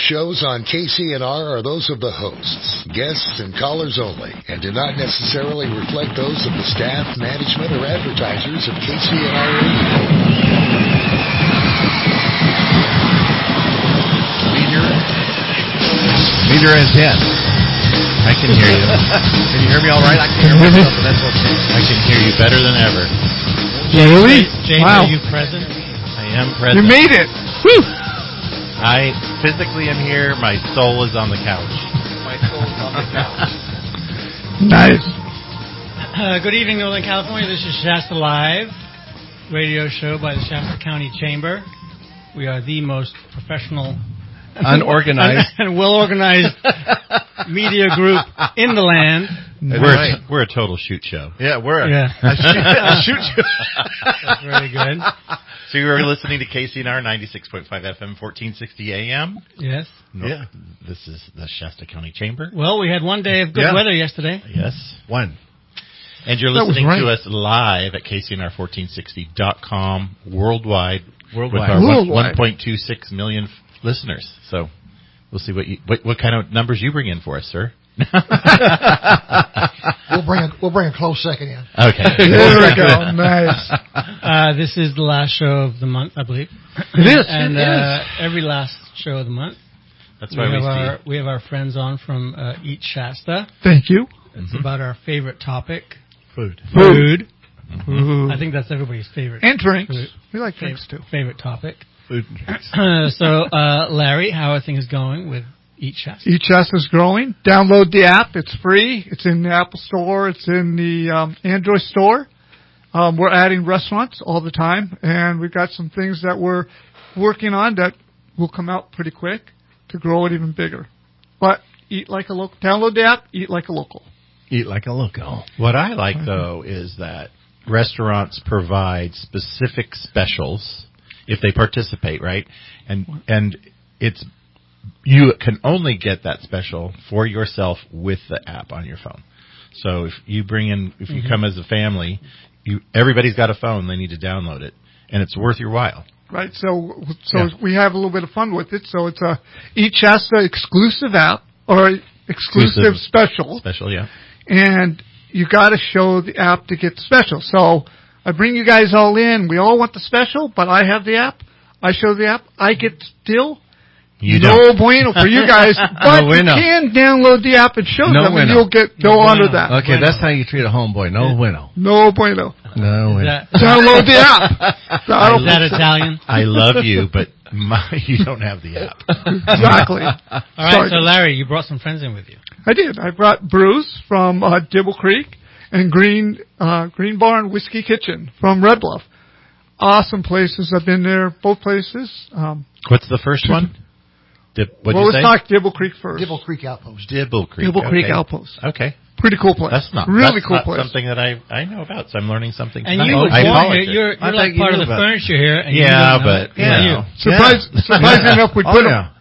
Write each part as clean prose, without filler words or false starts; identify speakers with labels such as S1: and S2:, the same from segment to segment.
S1: Shows on KCNR are those of the hosts, guests, and callers only, and do not necessarily reflect those of the staff, management, or advertisers of KCNR Radio.
S2: Meter is in. I can hear you. Can you hear me all right? I can hear myself, but that's okay. I can hear you better than ever.
S3: Really?
S4: James,
S3: wow.
S4: Are you present?
S2: I am present.
S3: You made it. Whew.
S2: I physically am here. My soul is on the couch.
S5: My soul's on the couch.
S3: Nice.
S4: Good evening, Northern California. This is Shasta Live, radio show by the Shasta County Chamber. We are the most professional,
S2: unorganized,
S4: and well-organized media group in the land.
S2: We're a total shoot show.
S5: Yeah, we're
S4: a
S5: shoot show.
S4: That's very good.
S2: So you were listening to KCNR 96.5 FM, 1460 AM.
S4: Yes.
S2: Yeah. This is the Shasta County Chamber.
S4: Well, we had one day of good weather yesterday.
S2: Yes. One. And you're listening to us live at KCNR1460.com worldwide. With our 1.26 million listeners. So we'll see what kind of numbers you bring in for us, sir.
S6: We'll bring a close second in.
S2: Okay.
S3: There we go. Nice.
S4: This is the last show of the month, I believe.
S3: It is.
S4: And
S3: it is.
S4: Every last show of the month.
S2: That's why
S4: we have our friends on from Eat Shasta.
S3: Thank you.
S4: It's about our favorite topic.
S3: Food.
S4: Mm-hmm. I think that's everybody's favorite.
S3: And drinks.
S4: Food.
S3: We like drinks too.
S4: Favorite topic.
S3: Food and drinks.
S4: So, Larry, how are things going with Eat Shasta?
S3: Eat Shasta's growing. Download the app. It's free. It's in the Apple Store. It's in the Android Store. We're adding restaurants all the time, and we've got some things that we're working on that will come out pretty quick to grow it even bigger. But eat like a local. Download the app. Eat like a local.
S2: Eat like a local. What I like, though, is that restaurants provide specific specials if they participate, right? And it's you can only get that special for yourself with the app on your phone. So if you come as a family, everybody's got a phone. They need to download it, and it's worth your while.
S3: Right. So we have a little bit of fun with it. So it's a Eat Shasta exclusive app or exclusive special.
S2: Special, yeah.
S3: And you got to show the app to get the special. So I bring you guys all in. We all want the special, but I have the app. I show the app. I get still. No bueno for you guys, but you can download the app and show them, and you'll go under that.
S5: Okay, that's how you treat a homeboy. No bueno.
S3: No bueno.
S5: No bueno.
S3: Download the app.
S4: Is that Italian?
S2: I love you, but you don't have the app.
S3: Exactly.
S4: All right, so Larry, you brought some friends in with you.
S3: I did. I brought Bruce from Dibble Creek and Green Barn Whiskey Kitchen from Red Bluff. Awesome places. I've been there, both places.
S2: What's the first one?
S3: Let's talk Dibble Creek first.
S6: Dibble Creek Outpost.
S2: Dibble Creek.
S3: Dibble Creek Outpost.
S2: Okay.
S3: Pretty cool place.
S2: That's not
S3: really
S2: that's
S3: cool
S2: not
S3: place.
S2: Something that I know about, so I'm learning something
S4: and
S2: tonight.
S4: you were born here. You're like part of the furniture here. And
S3: Surprisingly enough, when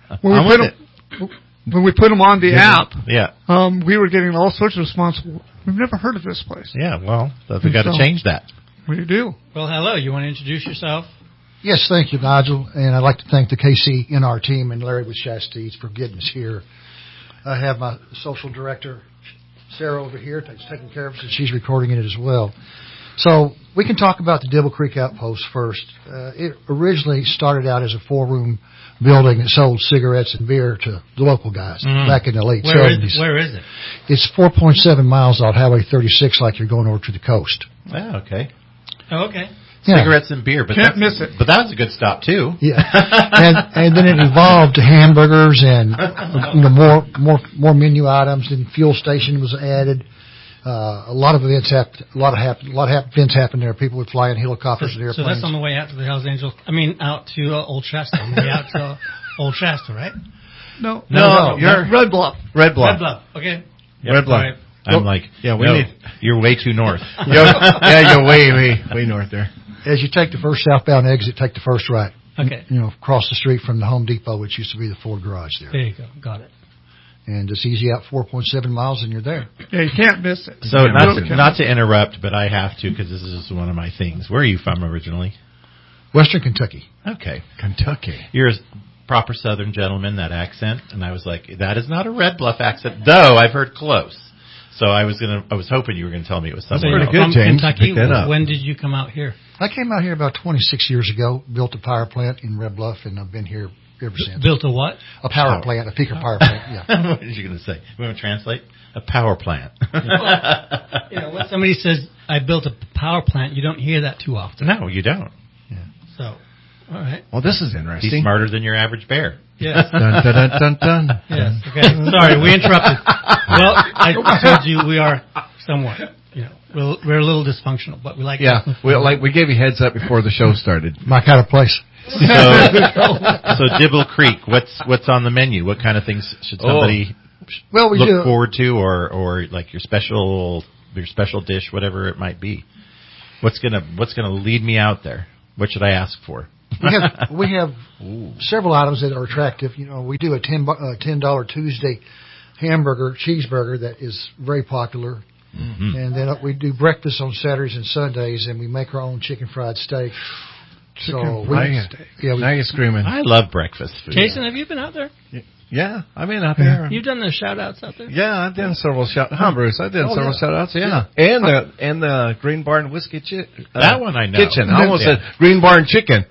S3: we put them on the app, we were getting all sorts of response. We've never heard of this place.
S2: Yeah, well, we've got to change that.
S3: We do.
S4: Well, hello. You want to introduce yourself?
S6: Yes, thank you, Nigel. And I'd like to thank the KCNR team and Larry with Shasta Eats for getting us here. I have my social director, Sarah, over here, taking care of us, and she's recording it as well. So we can talk about the Dibble Creek Outpost first. It originally started out as a 4-room building that sold cigarettes and beer to the local guys back in the late 70s.
S4: Where is it?
S6: It's 4.7 miles off Highway 36 like you're going over to the coast.
S2: Oh, okay.
S4: Oh, okay.
S6: Yeah.
S2: Cigarettes and beer, but
S3: can't miss it.
S2: But that was a good stop too.
S6: Yeah, and then it evolved to hamburgers and more menu items. And fuel station was added. A lot of events happened. A lot of events happened there. People would fly in helicopters and airplanes.
S4: So that's on the way out to the Hells Angels. I mean, out to Old Shasta. On the way out to Old Shasta, right?
S3: No.
S2: You're
S3: Red Bluff.
S2: Red Bluff.
S4: Okay.
S2: Yep. Red Bluff. Right. I'm like, you're way too north.
S5: You're way north there.
S6: As you take the first southbound exit, take the first right.
S4: Okay.
S6: Across the street from the Home Depot, which used to be the Ford garage there.
S4: There you go. Got it.
S6: And it's easy out 4.7 miles and you're there.
S3: Yeah, you can't miss it.
S2: So not to interrupt, but I have to because this is one of my things. Where are you from originally?
S6: Western Kentucky.
S2: Okay.
S5: Kentucky.
S2: You're proper Southern gentleman, that accent, and I was like, that is not a Red Bluff accent, though I've heard close. So I was hoping you were going to tell me it was something
S5: pretty
S2: else.
S5: good,
S4: From
S5: James.
S4: Kentucky,
S5: Pick that up.
S4: when did you come out here?
S6: I came out here about 26 years ago, built a power plant in Red Bluff, and I've been here ever since.
S4: Built a what?
S6: A power plant, a peaker power plant, yeah.
S2: What are you going to say? We want to translate? A power plant.
S4: When somebody says, I built a power plant, you don't hear that too often.
S2: No, you don't.
S4: So, all right.
S5: Well, this is
S2: He's
S5: interesting.
S2: smarter than your average bear.
S4: Yes.
S5: Dun, dun, dun, dun, dun.
S4: Yes. Okay. Sorry, we interrupted. Well, I told you we are somewhat, we're a little dysfunctional, but we like.
S5: Yeah, we gave you heads up before the show started.
S6: My kind of place.
S2: So Dibble Creek, what's on the menu? What kind of things should somebody
S6: Well, we
S2: look
S6: do.
S2: forward to, or like your special dish, whatever it might be? What's gonna lead me out there? What should I ask for?
S6: We have several items that are attractive. We do a $10 Tuesday hamburger, cheeseburger that is very popular.
S2: Mm-hmm.
S6: And then we do breakfast on Saturdays and Sundays, and we make our own chicken fried steak.
S5: Now you're screaming.
S2: I love breakfast food.
S4: Jason, have you been out there?
S5: Yeah, I've been out there.
S4: You've done the shout outs out there?
S5: Yeah, I've done several Bruce, I've done several shout outs, yeah. And the Green Barn Whiskey
S2: that one I know.
S5: Kitchen. I almost said Green Barn Chicken.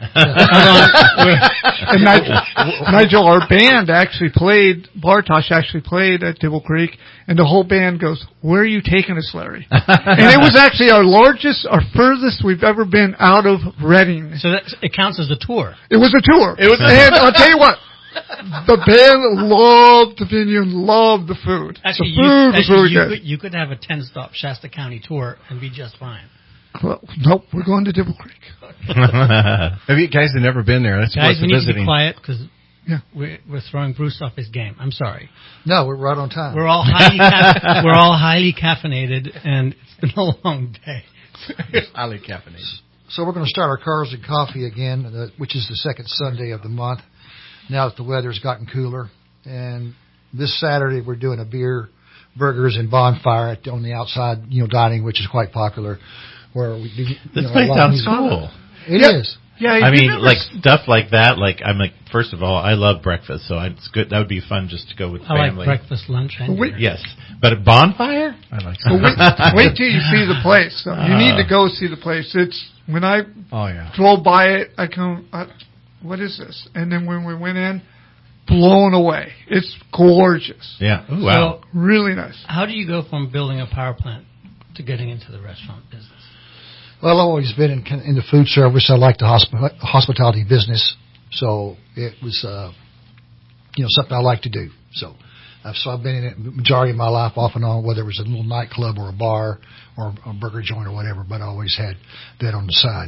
S3: And Nigel, our band Bartosh actually played at Dibble Creek, and the whole band goes, "Where are you taking us, Larry?" And it was actually our furthest we've ever been out of Reading.
S4: So it counts as a tour.
S3: It was a tour. And I'll tell you what, the band loved the venue and loved the food.
S4: Actually,
S3: the food was really good.
S4: You could have a 10-stop Shasta County tour and be just fine.
S3: Well, nope, we're going to Dibble Creek.
S5: Have you guys have never been there? That's
S4: Guys,
S5: worth
S4: we need to
S5: visiting.
S4: be quiet because
S3: Yeah.
S4: we're throwing Bruce off his game. I'm sorry.
S6: No, we're right on time.
S4: We're all highly caffeinated, and it's been a long day.
S5: Highly caffeinated.
S6: So we're going to start our Cars and Coffee again, which is the second Sunday of the month, now that the weather's gotten cooler. And this Saturday we're doing a beer, burgers, and bonfire on the outside, dining, which is quite popular. Where we do,
S2: This place sounds cool.
S6: It is.
S3: Yeah,
S2: I mean, like stuff like that. Like I'm like, first of all, I love breakfast, so it's good. That would be fun just to go with
S4: I
S2: family.
S4: like breakfast, lunch, and dinner.
S2: Yes, but a bonfire.
S5: I like
S3: Well, wait till you see the place. You need to go see the place. It's when I drove by it, I come, what is this? And then when we went in, blown away. It's gorgeous.
S2: Yeah. Ooh, wow.
S4: So,
S3: really nice.
S4: how do you go from building a power plant to getting into the restaurant business?
S6: Well, I've always been in the food service. I like the hospitality business, so it was something I like to do. So I've been in it the majority of my life, off and on, whether it was a little nightclub or a bar or a burger joint or whatever. But I always had that on the side.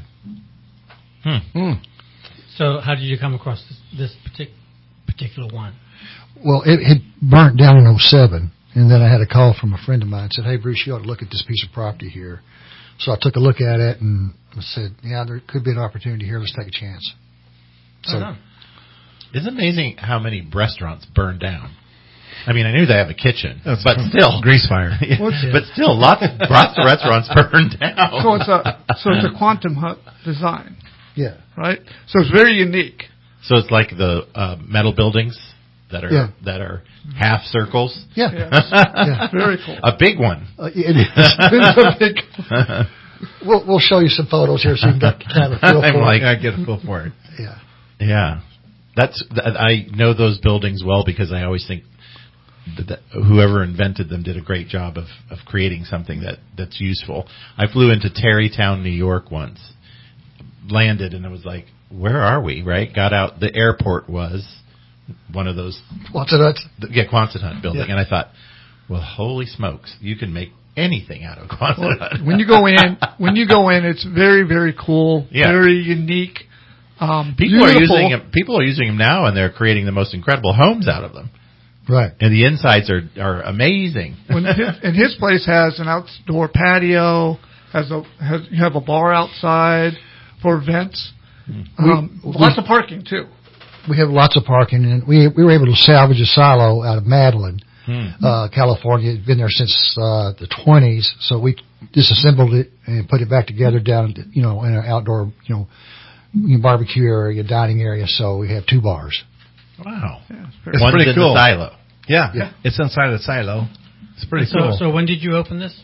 S4: So how did you come across this particular one?
S6: Well, it had burnt down in 2007, and then I had a call from a friend of mine and said, "Hey, Bruce, you ought to look at this piece of property here." So I took a look at it and I said, "Yeah, there could be an opportunity here. Let's take a chance." So,
S2: It's amazing how many restaurants burn down. I mean, I knew they have a kitchen, but still
S5: grease fire.
S2: But still, lots of restaurants burn down.
S3: So it's a quantum hut design,
S6: yeah.
S3: right? So it's very unique.
S2: So it's like the metal buildings that are half circles.
S6: Yeah.
S3: Yeah, very cool.
S2: A big one.
S6: It is. It's a big, we'll show you some photos here so you can get kind of a feel
S2: I'm
S6: for
S2: like,
S6: it.
S5: I get a feel for it.
S6: Yeah.
S2: Yeah, I know those buildings well because I always think that whoever invented them did a great job of creating something that's useful. I flew into Tarrytown, New York once, landed, and it was like, where are we? Right? Got out. The airport was one of those.
S6: Quonset
S2: Quonset hut building, and I thought, well, holy smokes, you can make anything out of Quonset hut.
S3: When you go in, it's very, very cool, very unique.
S2: People
S3: beautiful.
S2: are using them now, and they're creating the most incredible homes out of them.
S6: Right.
S2: And the insides are amazing.
S3: And his place has an outdoor patio. You have a bar outside for events. Lots of parking too.
S6: We have lots of parking, and we were able to salvage a silo out of Madeline, California. It's been there since the 20s, so we disassembled it and put it back together down, in an outdoor, barbecue area, dining area. So we have two bars.
S2: Wow.
S3: Yeah,
S5: It's
S2: One's
S5: pretty
S2: in
S5: cool.
S2: the silo.
S5: Yeah, it's inside a silo. It's pretty cool.
S4: So when did you open this?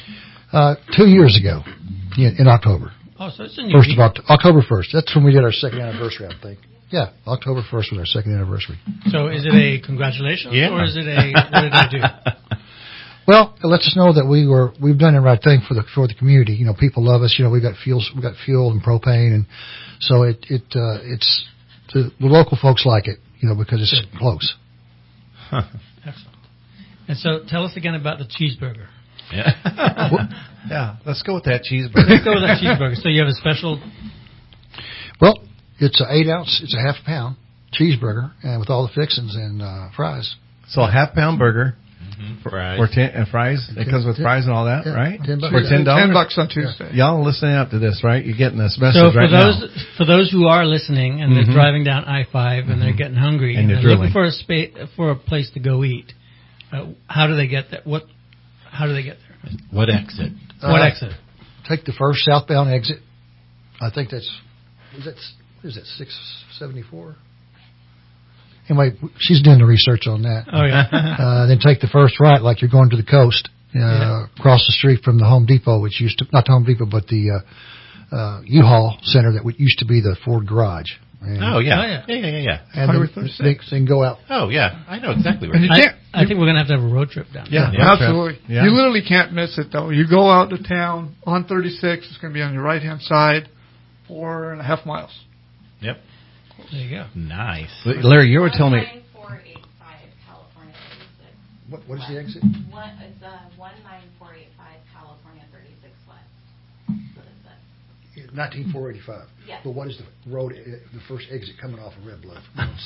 S6: 2 years ago, in October.
S4: Oh, so it's in your
S6: First of October 1st. That's when we did our second anniversary, I think. Yeah, October 1st was our second anniversary.
S4: So is it a congratulations or is it a what did I do?
S6: Well, it lets us know that we've done the right thing for the community. You know, people love us. You know, we've got fuel and propane, and so it's the local folks like it. You know, because it's close.
S4: Excellent. And so tell us again about the cheeseburger.
S2: Yeah.
S5: Yeah, let's go with that cheeseburger.
S4: Let's go with that cheeseburger. So you have a special.
S6: Well, it's an 8 ounce. It's a half pound cheeseburger, and with all the fixings and fries.
S5: So a half-pound burger
S2: Fries.
S5: for 10 and fries. It comes with fries and all that,
S6: Yeah,
S5: right?
S6: $10.
S5: For $10.
S3: $10 on Tuesday.
S5: Y'all listening up to this, right? You're getting this message
S4: So for
S5: right now.
S4: for those who are listening and they're driving down I-5 and they're getting hungry
S5: And
S4: and
S5: you're
S4: they're looking for a place to go eat, how do they get that? How do they get there?
S2: What exit?
S4: What exit?
S6: Take the first southbound exit. I think is that 674? Anyway, she's doing the research on that.
S4: Oh yeah.
S6: Then take the first right, like you're going to the coast, across the street from the Home Depot, which used to not the Home Depot, but the U-Haul Center that used to be the Ford garage. And,
S2: Oh yeah.
S4: Oh, yeah.
S2: Yeah.
S6: and
S3: Highway
S6: then
S3: 36.
S6: they can go out.
S2: Oh yeah. I know exactly where.
S3: And
S2: it
S3: you
S2: is.
S3: can't.
S4: I think we're gonna have a road trip down there.
S5: Yeah,
S2: Yeah.
S3: Absolutely.
S5: Yeah.
S3: You literally can't miss it, though. You go out to town on 36. It's going to be on your right-hand side, 4.5 miles.
S2: Yep.
S4: There you go.
S2: Nice.
S5: Larry, you were telling me.
S7: 19485 California 36.
S6: What is the exit?
S7: It's 19485 California 36 West. What is that?
S6: 19485.
S7: Yes.
S6: But what is the road, the first exit coming off of Red Bluff? You know what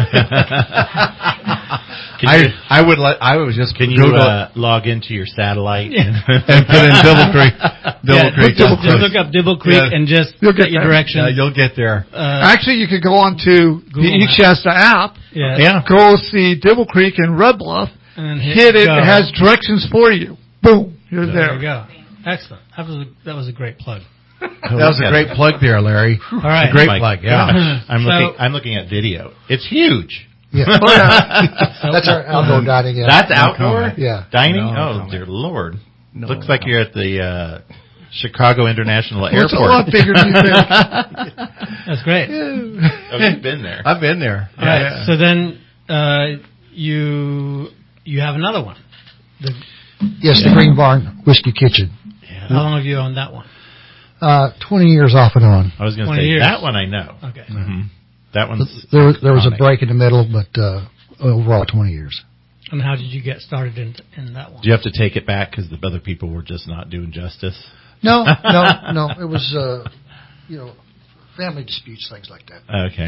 S6: I'm saying?
S5: I would just
S2: Can you
S5: Google
S2: log into your satellite?
S5: and put in Dibble Creek.
S4: Just look up Dibble Creek and just
S3: You'll
S4: get
S3: get
S4: your
S3: there.
S4: direction.
S5: Yeah, you'll get there.
S3: Actually, you could go on to the
S4: Google
S3: East
S4: Maps.
S3: Shasta app,
S4: Yeah.
S3: go see Dibble Creek and Red Bluff,
S4: And then
S3: hit it.
S4: go.
S3: It has directions for you. Boom, you're
S4: There
S3: there.
S4: you go. Excellent. That was a great plug.
S5: That was a great plug there, Larry.
S4: All right.
S5: A great
S2: My
S5: plug,
S2: gosh.
S5: yeah.
S2: I'm looking at video. It's huge.
S6: Yeah.
S3: Oh, yeah.
S6: That's our outdoor dining. Yeah.
S2: That's outdoor
S6: Yeah.
S2: dining.
S5: No
S2: Oh
S5: comment.
S2: dear Lord!
S5: No
S2: Looks like you're at the Chicago International
S3: It's a lot
S2: Airport.
S3: bigger than you think.
S4: That's great.
S2: Oh, you've been there.
S5: I've been there.
S4: All right. So then you have another one.
S6: Yes, the Green Barn Whiskey Kitchen.
S4: How long have you owned that one?
S6: 20 years off and on.
S2: I was going to
S4: 20
S2: say
S4: years.
S2: that one I know.
S4: Okay.
S2: hmm That one's
S6: There was a
S2: iconic.
S6: break in the middle, but overall 20 years.
S4: And how did you get started in that one?
S2: Do you have to take it back because the other people were just not doing justice?
S6: No. It was, family disputes, things like that.
S2: Okay.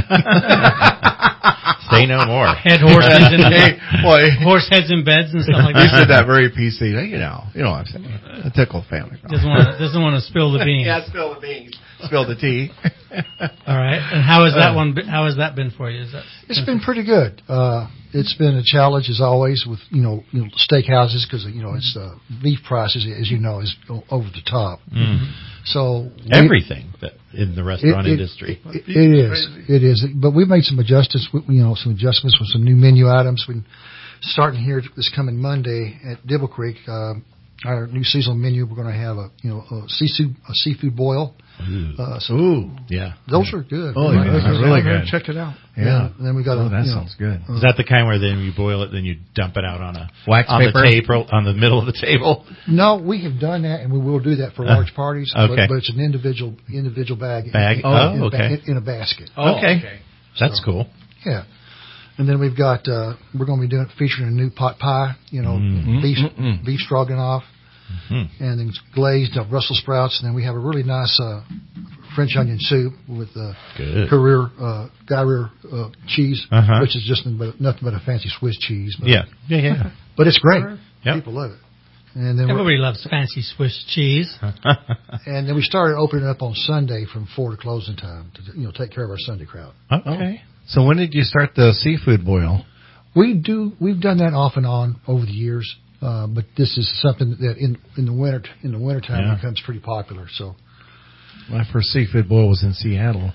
S2: Say no more.
S4: Head horses and
S5: Hey, boy,
S4: horse heads in beds and stuff like
S5: you
S4: that.
S5: said that very PC. You know what I'm saying. A typical family.
S4: Doesn't want to spill the beans.
S5: spill the beans. Spill the tea.
S4: All right. And how has that one? How has that been for you?
S6: It's been pretty good. It's been a challenge as always with steakhouses because it's beef prices as you know is over the top. So
S2: Everything that in the restaurant industry.
S6: It is. But we've made some adjustments. With some new menu items. We're starting here this coming Monday at Dibble Creek. Our new seasonal menu. We're going to have a seafood boil.
S5: Ooh,
S2: Yeah.
S6: Those are good.
S5: Oh, yeah.
S3: Those are
S5: really
S3: good.
S5: good.
S3: Check it out.
S5: Yeah.
S6: And then we got
S5: that sounds good.
S2: Is that the kind where then you boil it, then you dump it out on
S5: Wax paper?
S2: the table, on the middle of the table?
S6: No, we have done that, and we will do that for large parties.
S2: Okay.
S6: But it's an individual bag.
S2: Bag?
S6: In,
S2: Oh,
S6: in a
S2: okay.
S6: in a basket.
S2: Okay. That's cool.
S6: Yeah. And then we've got we're going to be featuring a new pot pie. Beef stroganoff, and then glazed Brussels sprouts, and then we have a really nice French onion soup with
S2: Good.
S6: Gruyere cheese, which is just nothing but a fancy Swiss cheese. But,
S2: Yeah.
S6: but it's great.
S2: Yep.
S6: People love it. And then
S4: Everybody loves fancy Swiss cheese.
S6: and then we started opening up on Sunday from 4 to closing time to take care of our Sunday crowd.
S2: Okay.
S5: So when did you start the seafood boil?
S6: We've done that off and on over the years, but this is something that in the wintertime becomes pretty popular. So
S5: My first seafood boil was in Seattle.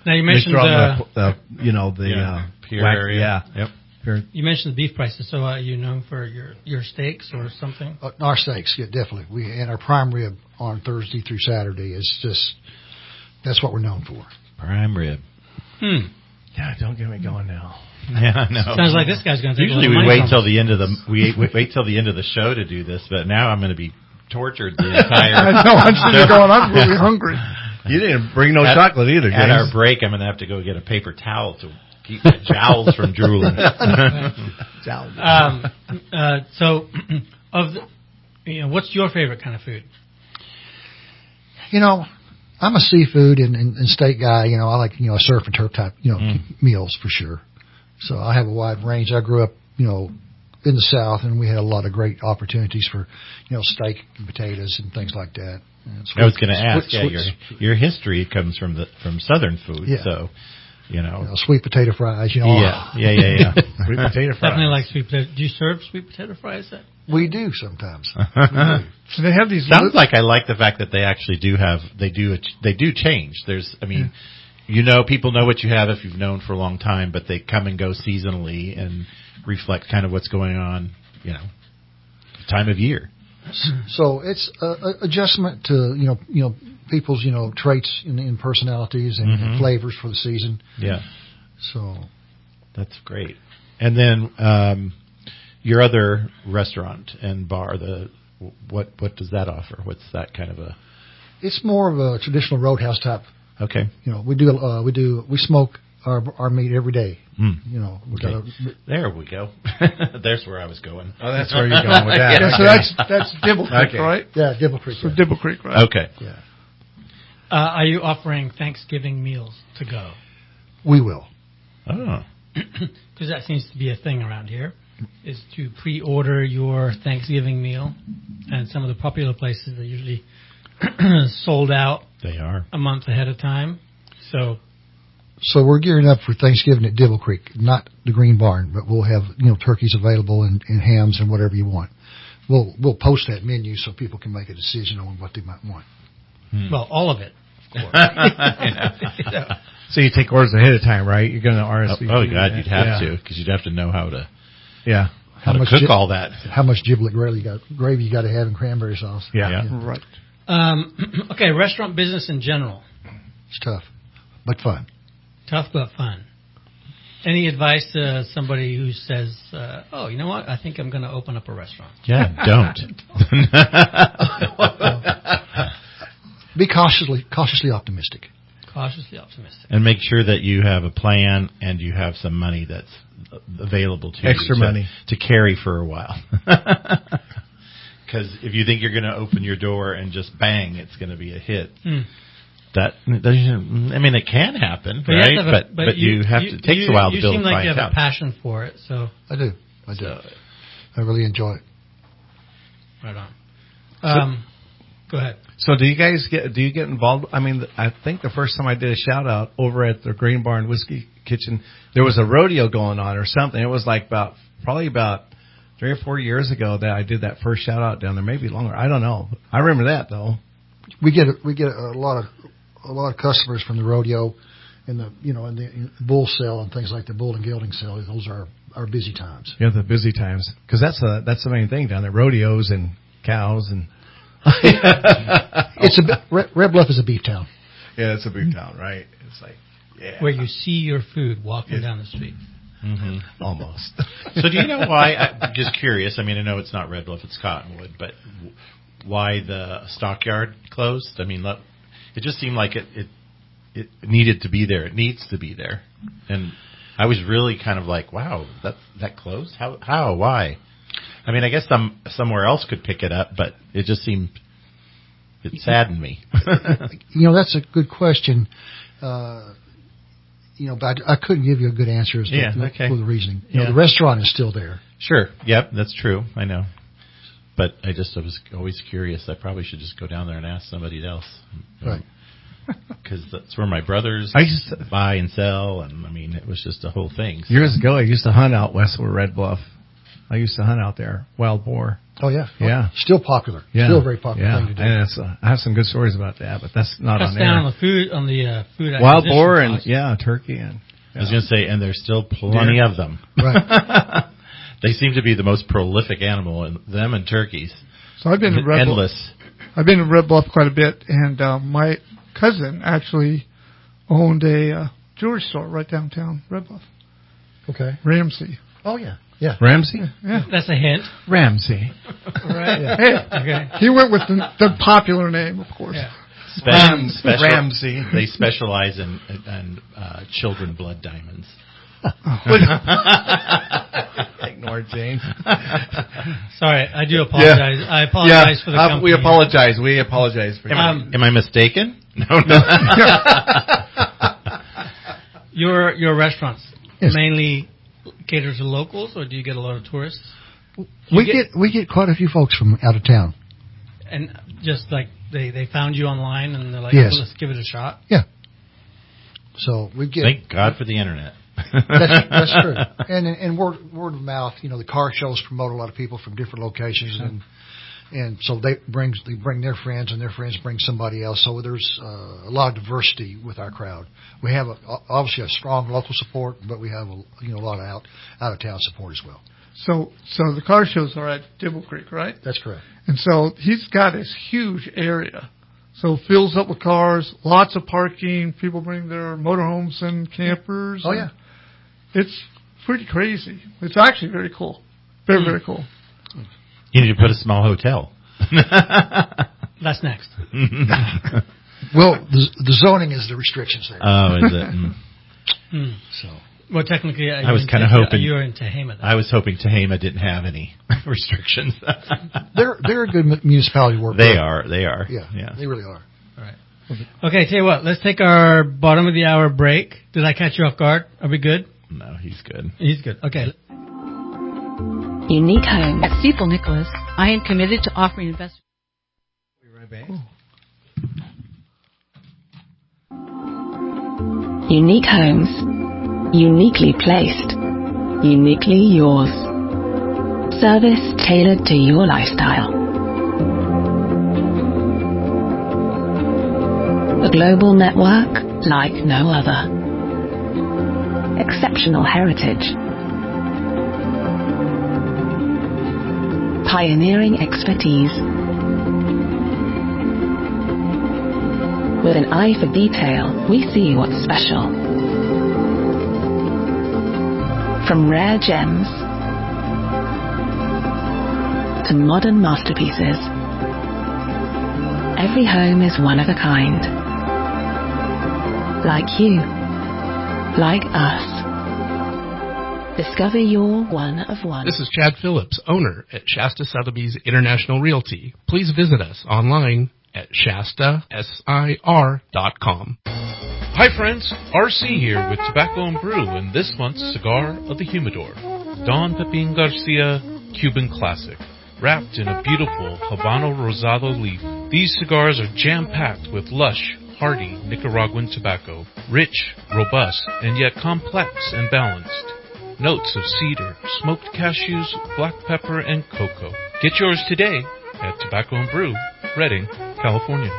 S4: Now you mentioned
S5: the
S2: Pier
S5: whack-
S2: area.
S5: Yeah.
S2: Yep.
S5: Pure.
S4: you mentioned the beef prices. So are you known for your steaks or something?
S6: Our steaks, yeah, definitely. And our prime rib on Thursday through Saturday is just, that's what we're known for.
S2: Prime rib.
S5: Yeah, don't get me going now.
S2: Yeah, I know.
S4: Sounds like this guy's going to take
S2: Usually
S4: a little
S2: we
S4: money
S2: wait
S4: from
S2: till
S4: us.
S2: the end of the wait till the end of the show to do this, but now I'm going to be tortured the entire.
S3: I know, I'm sitting there going, I'm really hungry.
S5: You didn't bring no chocolate either,
S2: At
S5: James.
S2: our break, I'm going to have to go get a paper towel to keep my jowls from drooling.
S4: So, what's your favorite kind of food?
S6: You know, I'm a seafood and steak guy. You know, I like, a surf and turf type, meals for sure. So I have a wide range. I grew up, in the South, and we had a lot of great opportunities for, steak and potatoes and things like that.
S2: I was going to ask, your history comes from Southern food,
S6: Yeah.
S2: so
S6: sweet potato fries.
S2: yeah.
S5: Sweet potato fries.
S4: Definitely like sweet potato. Do you serve sweet potato fries?
S6: We do sometimes.
S3: So they have these.
S2: Sounds like I like the fact that they actually do change. There's, people know what you have if you've known for a long time, but they come and go seasonally and reflect kind of what's going on, time of year.
S6: So it's adjustment to people's traits in personalities and flavors for the season.
S2: Yeah,
S6: So
S2: that's great. And then your other restaurant and bar, what does that offer? What's that kind of a?
S6: it's more of a traditional roadhouse type.
S2: Okay.
S6: We smoke our meat every day. We got
S2: There we go. There's where I was going.
S5: Oh, that's where you're going with that.
S3: Yeah, so that's Dibble Creek,
S5: Okay.
S3: right?
S6: Dibble Creek.
S3: So Dibble Creek, right?
S2: Okay.
S6: Yeah,
S4: Are you offering Thanksgiving meals to go?
S6: we will.
S2: Oh.
S4: Because that seems to be a thing around here, is to pre-order your Thanksgiving meal. And some of the popular places are usually sold out
S2: They are.
S4: a month ahead of time. So
S6: we're gearing up for Thanksgiving at Dibble Creek, not the Green Barn, but we'll have turkeys available and hams and whatever you want. We'll post that menu so people can make a decision on what they might want.
S4: well, all of it, of course.
S5: So you take orders ahead of time, right? You're going to RSVP.
S2: Oh God, you'd have
S5: Yeah.
S2: to, because you'd have to know how to
S5: Yeah.
S2: cook all that.
S6: How much giblet gravy you got to have in cranberry sauce?
S5: Yeah.
S3: Right.
S4: Okay, restaurant business in general.
S6: It's tough, but fun.
S4: Tough but fun. Any advice to somebody who says, oh, you know what? I think I'm going to open up a restaurant.
S2: Yeah, don't.
S6: Be cautiously optimistic.
S4: Cautiously optimistic.
S2: And make sure that you have a plan and you have some money that's available to
S5: Extra
S2: you
S5: money.
S2: to carry for a while. Because if you think you're going to open your door and just bang, it's going to be a hit. It can happen,
S4: But
S2: right?
S4: you have to have a-
S2: but you have to. It takes a while to build
S4: You seem like you have
S2: clientele.
S4: a passion for it, so
S6: I do. I really enjoy it.
S4: right on. Go ahead.
S5: So do you get involved? I mean, I think the first time I did a shout out over at the Green Barn Whiskey Kitchen, there was a rodeo going on or something. It was like probably about 3 or 4 years ago that I did that first shout out down there, maybe longer. I don't know. I remember that though.
S6: We get a lot of customers from the rodeo and the bull sale and things like the bull and gelding sale. Those are our busy times.
S5: Yeah, the busy times, because that's the main thing down there: rodeos and cows and.
S6: It's Red Bluff is a beef town.
S5: Yeah, it's a big town, right? It's like, yeah,
S4: Where you see your food walking down the street.
S5: almost.
S2: So do you know why? I'm just curious. I mean, I know it's not Red Bluff, it's Cottonwood, but why the stockyard closed? I mean, it just seemed like it needed to be there. It needs to be there. And I was really kind of like, wow, that closed? How? Why? I mean, I guess somewhere else could pick it up, but it just seemed, it saddened me.
S6: That's a good question. But I couldn't give you a good answer as to for the reasoning. The restaurant is still there.
S2: Sure. Yep, that's true. I know. But I was always curious. I probably should just go down there and ask somebody else.
S6: Right.
S2: Because that's where my brothers buy and sell, and I mean, it was just a whole thing. So.
S5: Years ago, I used to hunt out west of Red Bluff. I used to hunt out there, wild boar.
S6: Oh yeah,
S5: Yeah.
S6: Still popular.
S5: Yeah.
S6: Still a very popular
S5: Yeah.
S6: thing to do.
S5: And it's, I have some good stories about that, but that's not
S4: Cuts
S5: on
S4: down on
S5: air.
S4: the food
S5: Wild
S4: acquisition
S5: boar and
S4: costs.
S5: turkey and.
S2: I was going to say, and there's still plenty
S5: Deer.
S2: of them.
S6: Right.
S2: They seem to be the most prolific animal, and them and turkeys.
S3: So I've been to Red Bluff.
S2: Endless.
S3: I've been to Red Bluff quite a bit, and my cousin actually owned a jewelry store right downtown Red Bluff.
S6: Okay.
S3: Ramsey.
S6: Oh yeah. Yeah.
S5: Ramsey?
S3: Yeah.
S4: That's a hint.
S5: Ramsey.
S4: Right.
S3: Hey,
S4: Okay.
S3: he went with the popular name, of course.
S4: Yeah.
S5: Ramsey.
S2: They specialize in children blood diamonds.
S5: Ignore James.
S4: Sorry, I do apologize. I apologize for the company.
S5: We apologize. We apologize for
S2: Am I mistaken? No.
S4: Your restaurants
S6: Yes.
S4: mainly cater to locals, or do you get a lot of tourists?
S6: We get quite a few folks from out of town.
S4: And just like they found you online and they're like,
S6: Yes.
S4: well, let's give it a shot.
S6: So we get.
S2: Thank God for the internet.
S6: That's true. And word of mouth. The car shows promote a lot of people from different locations, and so they bring their friends, and their friends bring somebody else. So there's a lot of diversity with our crowd. We have obviously a strong local support, but we have a lot of out of town support as well.
S3: So the car shows are at Dibble Creek, right?
S6: That's correct.
S3: And so he's got this huge area. So it fills up with cars, lots of parking. People bring their motorhomes and campers.
S6: Oh yeah.
S3: It's pretty crazy. It's actually very cool. Very, very cool.
S2: You need to put a small hotel.
S4: That's next.
S6: Well, the zoning is the restrictions there.
S2: Oh, is it?
S6: So
S4: Well, technically,
S2: I was kind of hoping
S4: you're in Tehama.
S2: I was hoping Tehama didn't have any restrictions.
S6: they're a good municipality to work with.
S2: They are.
S6: Yeah, they really are.
S4: All right. Okay, tell you what. Let's take our bottom of the hour break. Did I catch you off guard? Are we good?
S2: No, he's good.
S4: He's good. Okay.
S8: Unique Home. At Stifel Nicholas, I am committed to offering investors. Unique Homes. Uniquely placed. Uniquely yours. Service tailored to your lifestyle. A global network like no other. Exceptional heritage. Pioneering expertise. With an eye for detail, we see what's special. From rare gems to modern masterpieces, every home is one of a kind. Like you. Like us. Discover your one of one.
S9: This is Chad Phillips, owner at Shasta Sotheby's International Realty. Please visit us online at shastasir.com.
S10: Hi friends, RC here with Tobacco and Brew and this month's Cigar of the Humidor, Don Pepin Garcia Cuban Classic, wrapped in a beautiful Habano Rosado leaf. These cigars are jam-packed with lush, hearty Nicaraguan tobacco, rich, robust, and yet complex and balanced. Notes of cedar, smoked cashews, black pepper, and cocoa. Get yours today at Tobacco and Brew, Redding, California.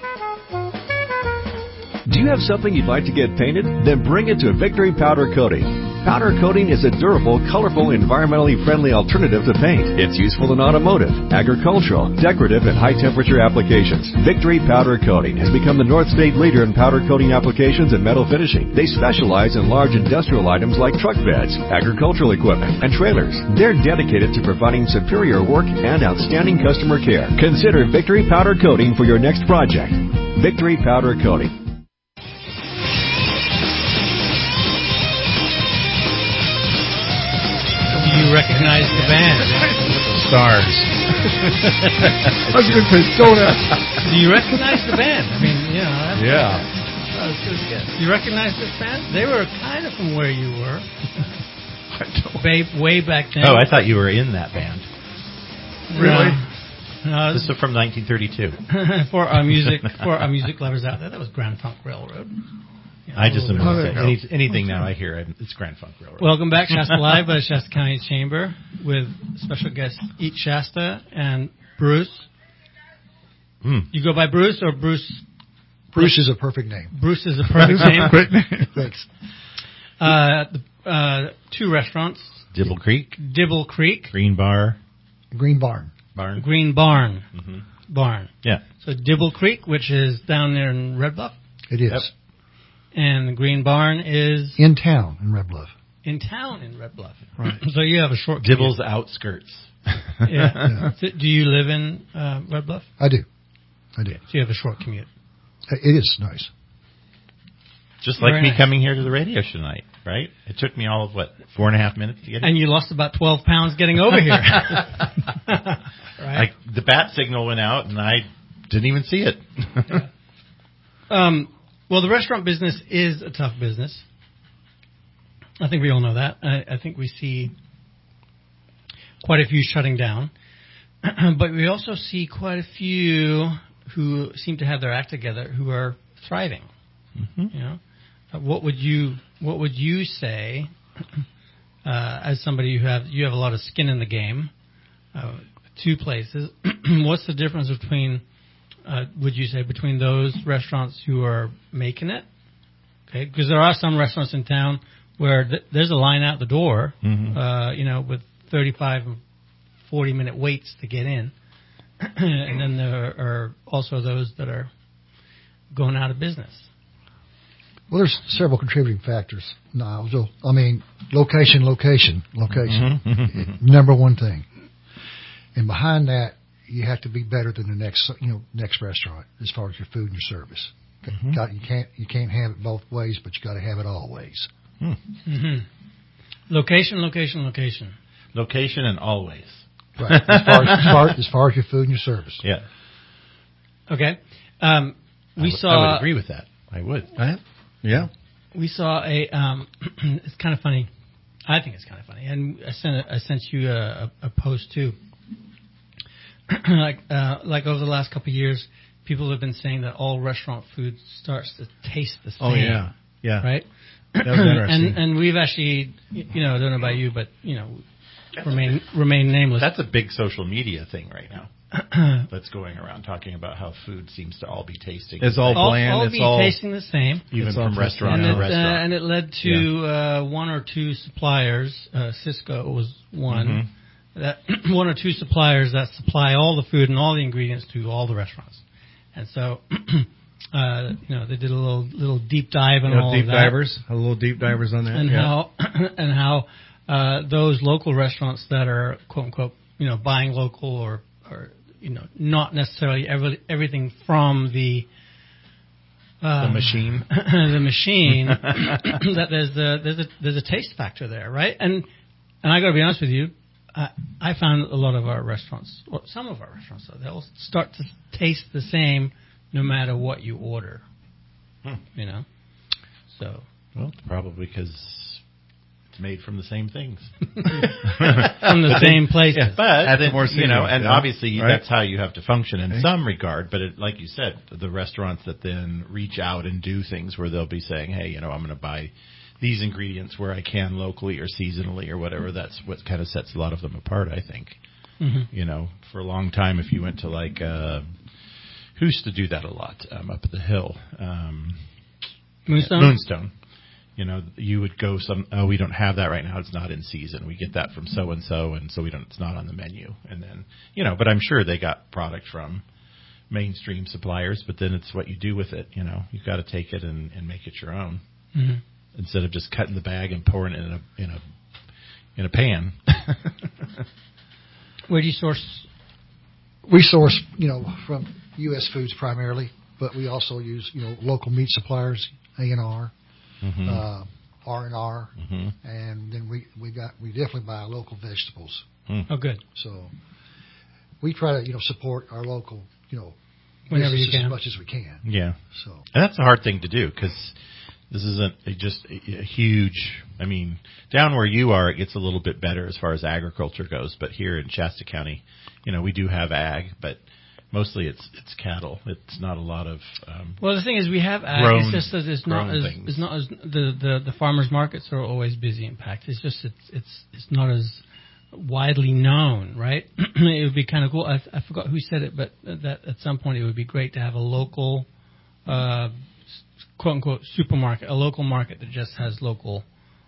S11: Do you have something you'd like to get painted? Then bring it to Victory Powder Coating. Powder coating is a durable, colorful, environmentally friendly alternative to paint. It's useful in automotive, agricultural, decorative, and high-temperature applications. Victory Powder Coating has become the North State leader in powder coating applications and metal finishing. They specialize in large industrial items like truck beds, agricultural equipment, and trailers. They're dedicated to providing superior work and outstanding customer care. Consider Victory Powder Coating for your next project. Victory Powder Coating.
S4: Do you recognize the band?
S5: Stars.
S3: I was going to say, don't ask.
S4: Do you recognize the band? I mean, that's
S5: Yeah.
S4: Do you recognize this band? They were kind of from where you were. Way back then.
S2: Oh, I thought you were in that band.
S3: Really?
S2: This is from 1932.
S4: For our music lovers out there, that was Grand Funk Railroad.
S2: I just am
S3: Oh,
S2: going
S3: there
S2: to
S3: you
S2: say anything now I hear, it's Grand Funk Railroad.
S4: Welcome back, Shasta Live by Shasta County Chamber with special guest Eat Shasta and Bruce. You go by Bruce or Bruce?
S6: Bruce is a perfect name.
S4: Bruce is a perfect name.
S3: Great name.
S6: Thanks.
S4: Two restaurants.
S2: Dibble Creek.
S4: Dibble Creek.
S2: Green Bar.
S6: Green Barn.
S4: Green Barn.
S2: Mm-hmm.
S4: Barn.
S2: Yeah.
S4: So Dibble Creek, which is down there in Red Bluff.
S6: It is.
S2: Yep.
S4: And the Green Barn is
S6: In town in Red Bluff.
S4: in town in Red Bluff.
S6: Right.
S4: So you have a short commute.
S2: Dibble's outskirts.
S4: Yeah. So do you live in Red Bluff?
S6: I do.
S4: So you have a short commute.
S6: It is nice.
S2: Just like
S4: Very
S2: me
S4: nice.
S2: coming here to the radio tonight, right? It took me all of, 4.5 minutes to get here?
S4: And you lost about 12 pounds getting over here. Right?
S2: Like, the bat signal went out, and I didn't even see it.
S4: Well, the restaurant business is a tough business. I think we all know that. I think we see quite a few shutting down. But we also see quite a few who seem to have their act together who are thriving.
S2: Mm-hmm.
S4: You know, what would you say as somebody who you have a lot of skin in the game? Two places. What's the difference between would you say between those restaurants who are making it? Okay, because there are some restaurants in town where there's a line out the door.
S2: Mm-hmm.
S4: With 35 and 40-minute waits to get in, and then there are also those that are going out of business.
S6: Well, there's several contributing factors, Niles. I mean, location.
S2: Mm-hmm.
S6: Number one thing. And behind that, you have to be better than the next restaurant as far as your food and your service.
S2: Mm-hmm.
S6: You can't have it both ways, but you got to have it all ways.
S4: Mm-hmm. Location.
S2: Location and always.
S6: Right. As far as your food and your service.
S2: Yeah.
S4: Okay.
S2: I would agree with that. I would.
S5: Yeah.
S4: We saw a. It's kind of funny. I think it's kind of funny, and I sent you a post too. like over the last couple of years, people have been saying that all restaurant food starts to taste the same.
S5: Oh yeah.
S4: Right.
S5: That was interesting.
S4: and we've actually, I don't know about you, but remain nameless.
S2: That's a big social media thing right now. That's going around talking about how food seems to all be tasting.
S5: It's all bland.
S4: All
S5: it's
S4: be
S5: all
S4: tasting the same.
S2: Even from restaurant
S4: and
S2: to restaurant.
S4: And it led to one or two suppliers. Cisco was one.
S2: Mm-hmm.
S4: That one or two suppliers that supply all the food and all the ingredients to all the restaurants. And so, they did a little deep dive on all of that.
S5: A little deep divers on that.
S4: And how those local restaurants that are quote unquote, buying local or not necessarily everything from the
S2: machine,
S4: the machine, that there's a taste factor there, right? And I got to be honest with you, I found a lot of our restaurants, or some of our restaurants, they'll start to taste the same no matter what you order. So
S2: well, probably because it's made from the same things,
S4: from the same places.
S2: Yeah, but then,
S5: more
S2: and obviously
S5: right?
S2: that's how you have to function in some regard. But like you said, the restaurants that then reach out and do things where they'll be saying, "Hey, I'm going to buy these ingredients where I can locally or seasonally or whatever." That's what kind of sets a lot of them apart, I think. Mm-hmm. For a long time, if you went to like who used to do that a lot up at the hill, Moonstone. You would go we don't have that right now. It's not in season. We get that from so and so it's not on the menu. And then, but I'm sure they got product from mainstream suppliers, but then it's what you do with it. You've got to take it and make it your own instead of just cutting the bag and pouring it in a pan.
S4: Where do you source?
S6: We source, from U.S. Foods primarily, but we also use, local meat suppliers, A&R.
S2: Mm-hmm.
S6: R&R,
S2: mm-hmm.
S6: and then we definitely buy local vegetables.
S4: Oh, good.
S6: So we try to support our local
S4: whenever you can,
S6: as much as we can.
S2: Yeah.
S6: So
S2: and that's a hard thing to do because this isn't just a huge. I mean, down where you are, it gets a little bit better as far as agriculture goes, but here in Shasta County, we do have ag, but Mostly it's cattle. It's not a lot of.
S4: Well, the thing is, we have ag.
S2: Grown-
S4: It's just that it's not as
S2: things.
S4: the farmers markets are always busy and packed. It's just it's not as widely known, right? It would be kind of cool. I forgot who said it, but that at some point it would be great to have a local, quote unquote, supermarket, a local market that just has local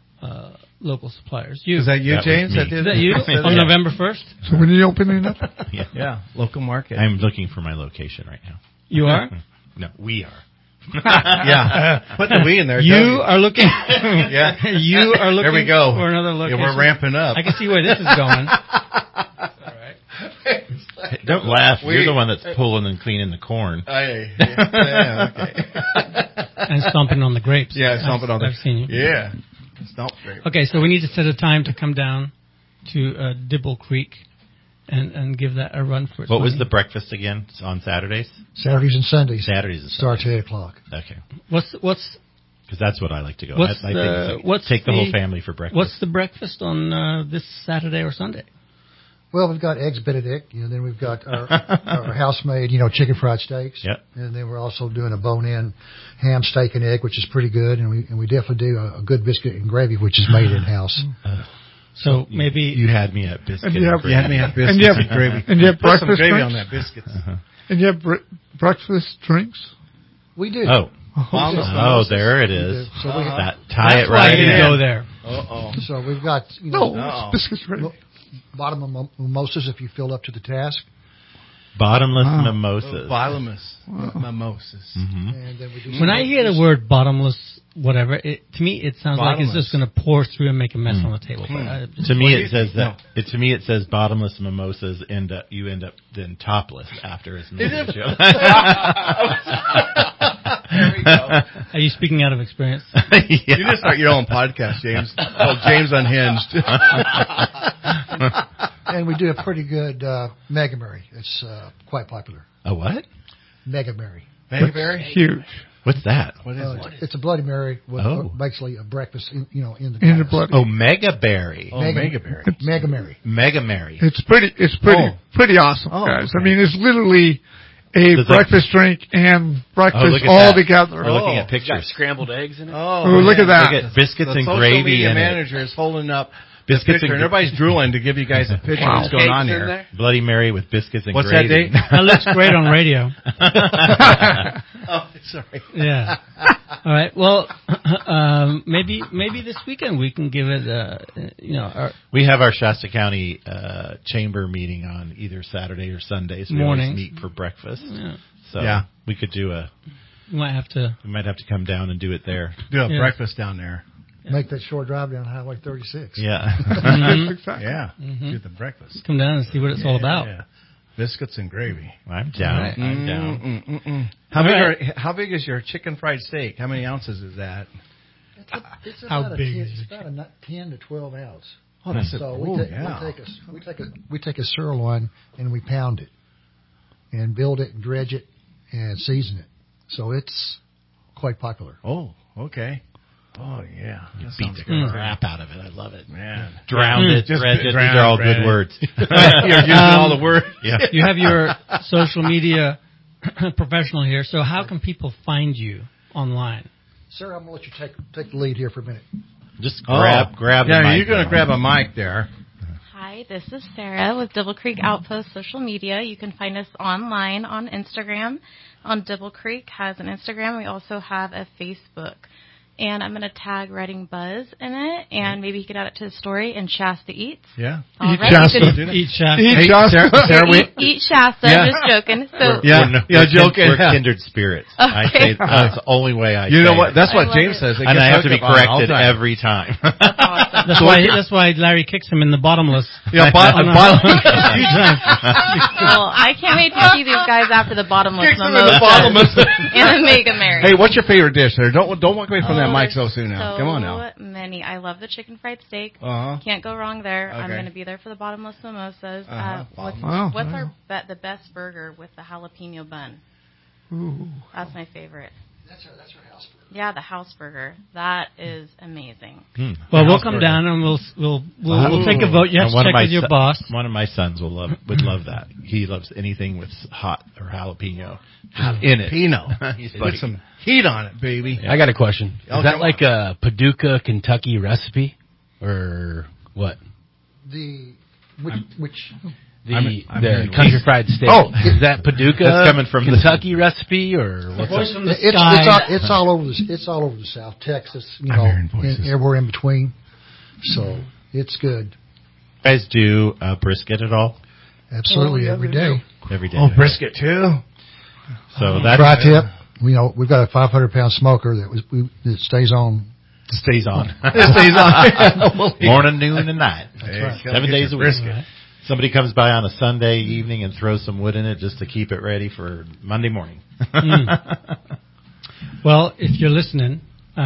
S4: suppliers.
S5: Is that you,
S2: That was
S5: James?
S2: me.
S5: That did
S4: Is that
S5: it?
S4: you on November 1st?
S3: So when are you opening up?
S5: Yeah, local market.
S2: I'm looking for my location right now.
S4: You are?
S2: No, we are.
S5: Yeah, put the we in there.
S4: You are looking.
S5: Yeah,
S4: You are looking.
S5: There we go.
S4: For another
S5: Yeah,
S4: location.
S5: we're ramping up.
S4: I can see where this is going. All right.
S2: Hey, don't laugh. You're the one that's pulling and cleaning the corn.
S5: Yeah, okay.
S4: And stomping on the grapes.
S5: Yeah, stomping on the.
S4: I've seen you.
S5: Yeah, stomp grape.
S4: Okay, so we need to set a time to come down to Dibble Creek and give that a run for its
S2: What was
S4: money.
S2: the breakfast again? It's on Saturdays?
S6: Saturdays and Sundays.
S2: Saturdays and
S6: Starts
S2: Sundays.
S6: at 8 o'clock.
S2: Okay.
S4: What's
S2: Because that's what I like to go.
S4: What's
S2: I
S4: the-
S2: think
S4: what's
S2: take the
S4: the-
S2: whole family for breakfast.
S4: what's the breakfast on this Saturday or Sunday?
S6: Well, we've got eggs Benedict, then we've got our house-made, chicken fried steaks.
S2: Yep.
S6: And then we're also doing a bone-in ham steak and egg, which is pretty good. And we definitely do a good biscuit and gravy, which is made in-house.
S4: So maybe
S2: you had me at biscuit.
S3: And you have-
S2: gravy.
S5: You had me at biscuits
S3: And you have-
S5: and gravy.
S3: and you have
S5: Put some
S3: breakfast
S5: gravy
S3: drinks?
S5: on that biscuits.
S2: Uh-huh.
S3: And you have breakfast drinks?
S6: We do.
S2: Oh.
S5: Mimosas.
S2: there it is.
S6: So we
S2: That tie
S4: that's
S2: it
S4: why
S2: right
S4: you
S2: in.
S4: go there.
S5: Uh-oh.
S6: So we've got,
S3: No,
S5: Uh-oh.
S3: it's biscuits ready.
S6: bottom of mimosas if you fill up to the task.
S2: Bottomless
S3: Wow.
S2: mimosas.
S5: Bottomless mimosas.
S2: Mm-hmm.
S6: And then we do
S4: When I hear the word bottomless, whatever, to me it sounds like it's
S5: Bottomless.
S4: just going to pour through and make a mess on the table. But
S2: To me,
S5: What do
S2: it
S5: you
S2: says
S5: think?
S2: that. To me, it says bottomless mimosas. You end up then topless after his mimosa.
S5: There we go.
S4: are you speaking out of experience?
S2: Yeah.
S5: You just start your own podcast, James. Called James Unhinged.
S6: And we do a pretty good Mega Mary. It's quite popular.
S2: A what?
S6: Mega Mary.
S5: Mayberry?
S3: Huge.
S2: What's that?
S5: What is it?
S6: It's a Bloody Mary with
S2: Oh.
S6: basically a breakfast in the
S3: In the
S6: glass.
S3: blood.
S2: Oh, Mega Berry.
S5: Oh,
S6: Mega-
S5: Megaberry.
S6: Mega Mary.
S2: Mega Mary.
S3: It's pretty awesome,
S5: Oh,
S3: guys.
S5: okay.
S3: I mean, it's literally a
S2: Does that-
S3: breakfast drink and breakfast
S2: look at
S3: all
S2: that.
S3: together.
S2: We're looking at
S12: Got
S2: pictures.
S12: scrambled eggs in it.
S5: Oh,
S3: Look at that.
S2: Look at biscuits
S5: The
S2: and
S5: social
S2: gravy
S5: media
S2: in it.
S5: manager is holding up
S2: Biscuits
S5: the picture,
S2: and
S5: and everybody's drooling to give you guys a picture of what's going on
S12: Cakes in
S5: here.
S12: there.
S2: Bloody Mary with biscuits and
S5: What's that
S2: gravy.
S5: date?
S4: That looks great on radio.
S5: Oh, sorry.
S4: Yeah. All right. Well, maybe this weekend we can give it.
S2: We have our Shasta County chamber meeting on either Saturday or Sundays. We always
S4: Mornings.
S2: meet for breakfast.
S4: Yeah.
S2: So
S5: Yeah.
S2: we could do
S4: We might have to.
S2: we might have to come down and do it there.
S5: Do a
S4: Yeah.
S5: breakfast down there.
S6: Make that short drive down Highway 36.
S2: Yeah.
S4: Mhm.
S3: Exactly.
S5: Yeah.
S4: Mhm.
S5: Do the breakfast.
S4: Come down and see what it's all about.
S5: Yeah. Biscuits and gravy.
S2: I'm down.
S4: Right.
S2: I'm down.
S5: How
S4: All
S5: big?
S4: right.
S5: How big is your chicken fried steak? How many ounces is that?
S6: It's
S4: How
S6: about
S4: big
S6: it's
S4: is it?
S6: about a 10 to 12 ounce.
S5: Oh, that's
S6: So
S5: we
S6: we take a sirloin and we pound it and build it and dredge it and season it. So it's quite popular.
S5: Oh, okay. Oh yeah. That
S2: Beat
S5: sounds
S2: the
S5: good.
S2: crap out of it. I love it.
S5: Man.
S2: Drowned it.
S5: Just
S2: Dredged it.
S5: drowned,
S2: These are all
S5: bread.
S2: good words.
S5: You're using all the words.
S2: Yeah.
S4: You have your social media professional here. So how can people find you online?
S6: Sir, I'm going to let you take the lead here for a minute.
S2: Just grab the
S5: Yeah,
S2: mic.
S5: you're going to grab a mic there.
S7: Hi, this is Sarah with Dibble Creek Outpost Social Media. You can find us online on Instagram. Dibble Creek has an Instagram. We also have a Facebook. And I'm going to tag Redding Buzz in it, and maybe he could add it to the story, and Shasta Eats.
S5: Yeah.
S7: All
S3: Eat
S7: right,
S3: Shasta.
S7: you can
S4: Eat Shasta.
S5: Hey, Sarah,
S7: eat Shasta.
S5: Yeah.
S7: Just joking. So
S5: Yeah, joking.
S2: We're kindred spirits. I say that's the only way I
S5: You
S2: say
S5: know what?
S2: it.
S5: That's what
S7: I love
S5: James
S7: it.
S5: says. It
S2: And
S5: gets
S2: I have to be
S5: hooked up on all
S2: corrected
S5: the time.
S2: every time.
S4: That's why Larry kicks him in the bottomless.
S5: Yeah,
S7: well, I can't wait to see these guys after the bottomless
S5: Kicks him in
S7: mimosa
S5: the bottomless.
S7: and the Mega Mary.
S5: Hey, what's your favorite dish there? Don't walk away from that mic
S7: there's
S5: so soon now.
S7: So
S5: Come on now.
S7: many. I love the chicken fried steak.
S5: Uh-huh.
S7: Can't go wrong there. I'm
S5: Okay.
S7: going to be there for the bottomless mimosas.
S5: Uh-huh.
S3: Wow.
S7: What's the best burger with the jalapeno bun?
S3: Ooh.
S7: That's my favorite.
S6: That's our house
S7: Yeah, the house burger. That is amazing.
S4: Well, we'll come down and we'll take a vote. You have to check with your boss.
S2: One of my sons would love that. He loves anything with hot or jalapeno in it.
S5: Put some heat on it, baby.
S12: I got a question. Is that like a Paducah, Kentucky recipe, or what?
S6: Which
S12: the country fried steak.
S6: Oh,
S12: is that Paducah?
S2: That's coming from
S12: Kentucky recipe, or what's
S4: Voice from the
S6: it's all over the South, Texas, everywhere in between. So it's good.
S2: You guys do brisket at all?
S6: Absolutely, every day.
S2: Every day.
S5: Oh, brisket too.
S2: So that's
S6: tri-tip. We've got a 500-pound smoker that stays on.
S2: Stays on.
S5: It stays on.
S2: Morning, noon, and night.
S6: That's right.
S2: 7 days a week. Somebody comes by on a Sunday evening and throws some wood in it just to keep it ready for Monday morning.
S4: Well, if you're listening,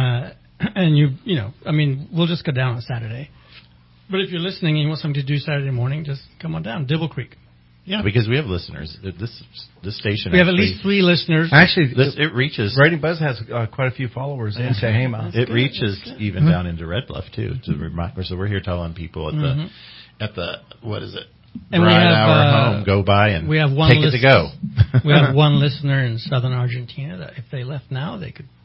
S4: and we'll just go down on Saturday. But if you're listening and you want something to do Saturday morning, just come on down, Dibble Creek.
S2: Yeah, because we have listeners. This station.
S4: We have at least 3 listeners.
S5: Actually,
S2: it reaches.
S5: Writing Buzz has quite a few followers in Tehama.
S2: It reaches even down into Red Bluff too. So we're here telling people at the what is it?
S4: And
S2: Ride
S4: we have
S2: our home, go by and
S4: we have
S2: take it to go.
S4: We have one listener in southern Argentina that if they left now, they could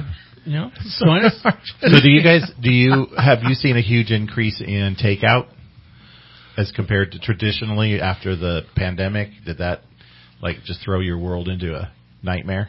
S4: join us.
S2: So have you seen a huge increase in takeout as compared to traditionally after the pandemic? Did that just throw your world into a nightmare?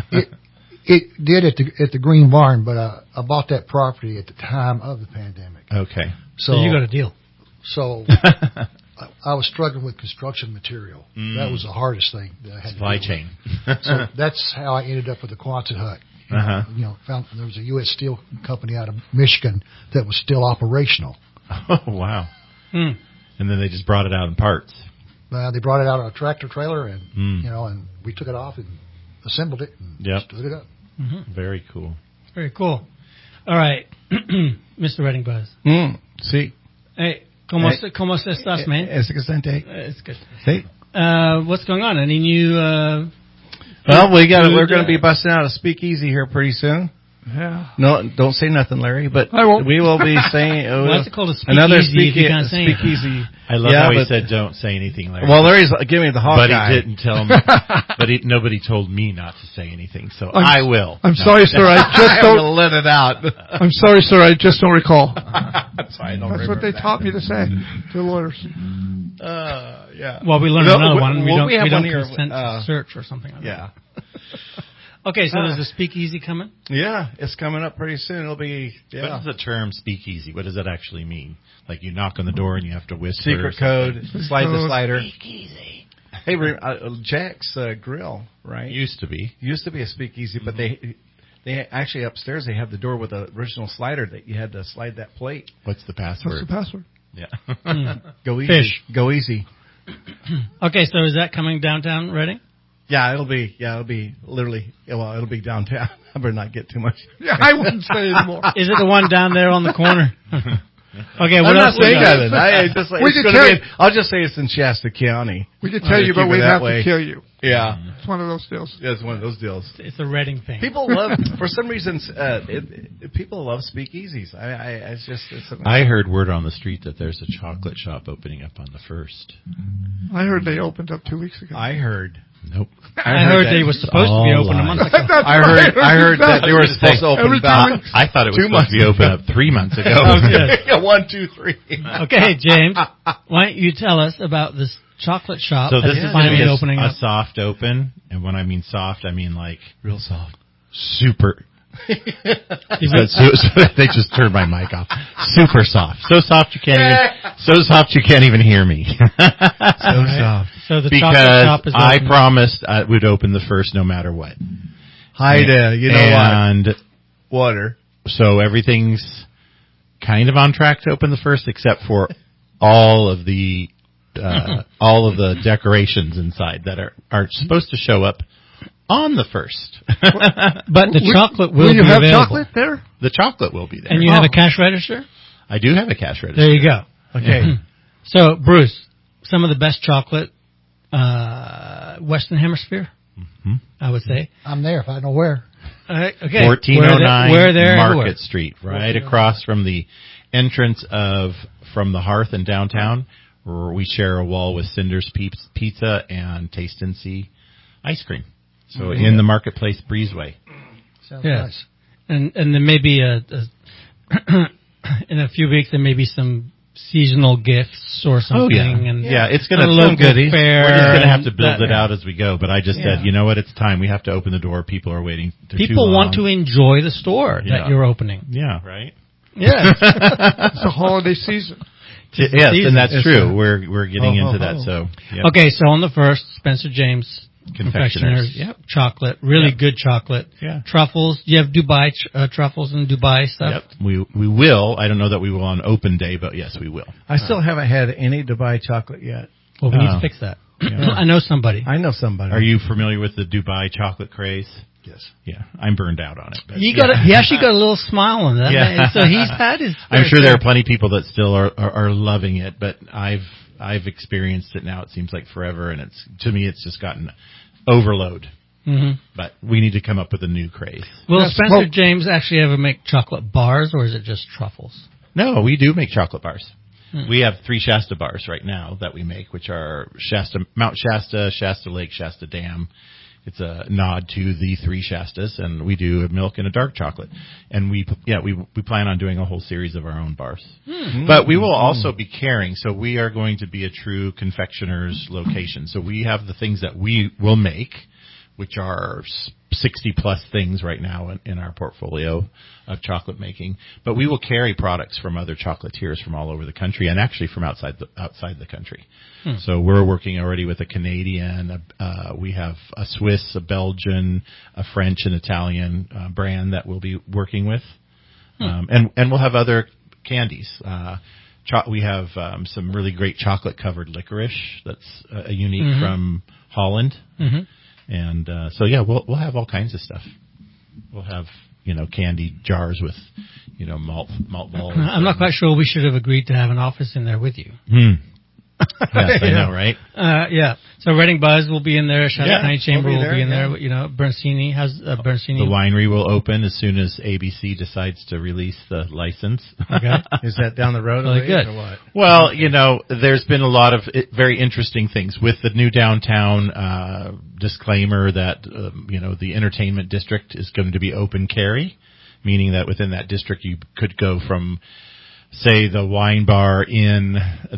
S6: It did at the Green Barn, but I bought that property at the time of the pandemic.
S2: Okay.
S4: So you got a deal.
S6: So I was struggling with construction material. That was the hardest thing that I had
S2: supply
S6: to do
S2: chain.
S6: So that's how I ended up with the Quonset hut. Found there was a U.S. Steel company out of Michigan that was still operational.
S2: Oh wow! And then they just brought it out in parts.
S6: They brought it out on a tractor trailer, and and we took it off and assembled it and stood it up.
S2: Mm-hmm. Very cool.
S4: Very cool. All right, Mr. Redding Buzz.
S5: Sí.
S4: Hey, ¿cómo estás, man? It's good.
S5: Sí.
S4: What's going on? Any new?
S5: Well, we're going to be busting out a speakeasy here pretty soon.
S3: Yeah.
S5: No, don't say nothing, Larry. But
S3: I won't.
S5: We will be saying
S4: what's it called? A speakeasy.
S5: Another
S4: speakeasy.
S2: I love how he said, "Don't say anything, Larry."
S5: Well, Larry's giving me the hawk
S2: but
S5: eye.
S2: He didn't tell me. But nobody told me not to say anything, so I will.
S3: I'm sorry, sir. I just don't
S5: let it out.
S3: I'm sorry, sir. I just don't recall.
S5: That's why I don't.
S3: That's what they taught me to say to the lawyers.
S5: Yeah.
S4: Well, we learned another one. We
S5: have
S4: don't
S5: one here.
S4: consent to search or something like
S5: that.
S4: Okay, so there's a speakeasy coming?
S5: Yeah, it's coming up pretty soon. It'll be,
S2: What is the term speakeasy? What does that actually mean? Like you knock on the door and you have to whisper?
S5: Secret code. Slide the slider.
S2: Speakeasy.
S5: Hey, Jack's Grill, right?
S2: Used to be
S5: a speakeasy, but they actually upstairs they have the door with the original slider that you had to slide that plate.
S2: What's the password? Yeah.
S5: Go easy.
S4: Fish.
S5: Go easy.
S4: Okay, so is that coming downtown Reading?
S5: Yeah, it'll be literally. Well, it'll be downtown. I better not get too much.
S3: Yeah, I wouldn't say anymore.
S4: Is it the one down there on the corner? Okay,
S5: what else? I'll just say it's in Shasta County.
S3: We could tell you, but we'd have to kill you.
S5: Yeah,
S3: it's one of those deals.
S5: Yeah, it's one of those deals.
S4: It's a Reading thing.
S5: People love, for some reason, people love speakeasies.
S2: I heard word on the street that there's a chocolate shop opening up on the 1st.
S3: I heard they opened up 2 weeks ago.
S5: I heard.
S2: Nope.
S4: I heard they were supposed to be open a month ago.
S5: I heard that they were supposed to open about.
S2: I thought it was supposed to be open up 3 months ago.
S5: Yeah, 1, 2, 3.
S4: Okay, James, why don't you tell us about this chocolate shop?
S2: So this is
S4: finally
S2: opening
S4: up.
S2: A soft open, and when I mean soft, I mean like
S5: real soft,
S2: super. They just turned my mic off. Super soft, so soft you can't even hear me.
S5: So soft.
S4: So the
S2: because
S4: chocolate shop is
S2: I promised I would open the 1st no matter what.
S5: Haida, you know
S2: and
S5: what? Water.
S2: So everything's kind of on track to open the 1st, except for all of the decorations inside that are supposed to show up on the 1st.
S4: But the chocolate will be
S3: you have
S4: available.
S3: Chocolate there?
S2: The chocolate will be there.
S4: And you have a cash register?
S2: I do have a cash register.
S4: There you go.
S5: Okay.
S4: So, Bruce, some of the best chocolate, Western Hemisphere? I would say.
S6: I'm there if I know where.
S4: Okay.
S2: 1409
S4: where there,
S2: Market
S4: everywhere.
S2: Street, right across from the entrance from the Hearth in downtown. We share a wall with Cinder's Pizza and Taste and See ice cream. So in the Marketplace Breezeway.
S6: Sounds nice.
S4: And there may be in a few weeks there may be some seasonal gifts or something.
S2: Oh yeah,
S4: and
S2: it's going to
S4: local goodies.
S2: We're just going to have to build it out as we go. But I just said, you know what? It's time. We have to open the door. People are waiting.
S4: People want to enjoy the store that you're opening.
S2: Yeah, right.
S3: Yeah, it's the holiday season.
S2: Yes, and that's true. We're getting into that. So
S4: okay, so on the first, Spencer James Confectioners, chocolate, really good chocolate.
S2: Yeah,
S4: truffles. Do you have Dubai truffles and Dubai stuff?
S2: Yep, we will. I don't know that we will on open day, but yes, we will.
S5: I still haven't had any Dubai chocolate yet.
S4: Well, we need to fix that. Yeah. I know somebody.
S5: Are
S2: you familiar with the Dubai chocolate craze?
S5: Yes.
S2: Yeah, I'm burned out on it. But
S4: he actually got a little smile on that.
S2: Yeah.
S4: So he's had his.
S2: I'm sure there are plenty of people that still are loving it, but I've experienced it now. It seems like forever, and to me it's just gotten overload.
S4: Mm-hmm.
S2: But we need to come up with a new craze.
S4: Will Spencer James actually ever make chocolate bars, or is it just truffles?
S2: No, we do make chocolate bars. We have 3 Shasta bars right now that we make, which are Mount Shasta, Shasta Lake, Shasta Dam. It's a nod to the 3 Shastas, and we do a milk and a dark chocolate. And we plan on doing a whole series of our own bars. But we will also be carrying, so we are going to be a true confectioner's location. So we have the things that we will make, which are 60 plus things right now in our portfolio of chocolate making. But we will carry products from other chocolatiers from all over the country, and actually from outside the country. So we're working already with a Canadian, we have a Swiss, a Belgian, a French, and Italian brand that we'll be working with. And we'll have other candies. We have some really great chocolate-covered licorice that's unique from Holland. And we'll have all kinds of stuff. We'll have, candy jars with, malt balls.
S4: I'm not quite sure we should have agreed to have an office in there with you.
S2: Yes, I know, right?
S4: Yeah. So Reading Buzz will be in there. Shadow County Chamber will be in there. Bernsini has Bernsini.
S2: The winery will open as soon as ABC decides to release the license.
S4: Okay.
S5: Is that down the road?
S4: Really good.
S5: Or what?
S2: Well, there's been a lot of very interesting things with the new downtown disclaimer that the entertainment district is going to be open carry, meaning that within that district you could go from, say, the wine bar in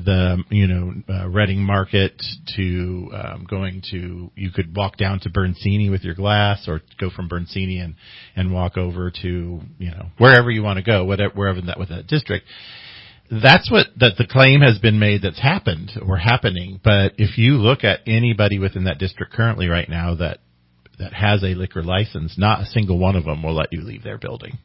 S2: the Reading Market to you could walk down to Bernsini with your glass, or go from Bernsini and walk over to wherever you want to go, wherever with that district. That's that the claim has been made that's happened or happening. But if you look at anybody within that district currently right now that has a liquor license, not a single one of them will let you leave their building.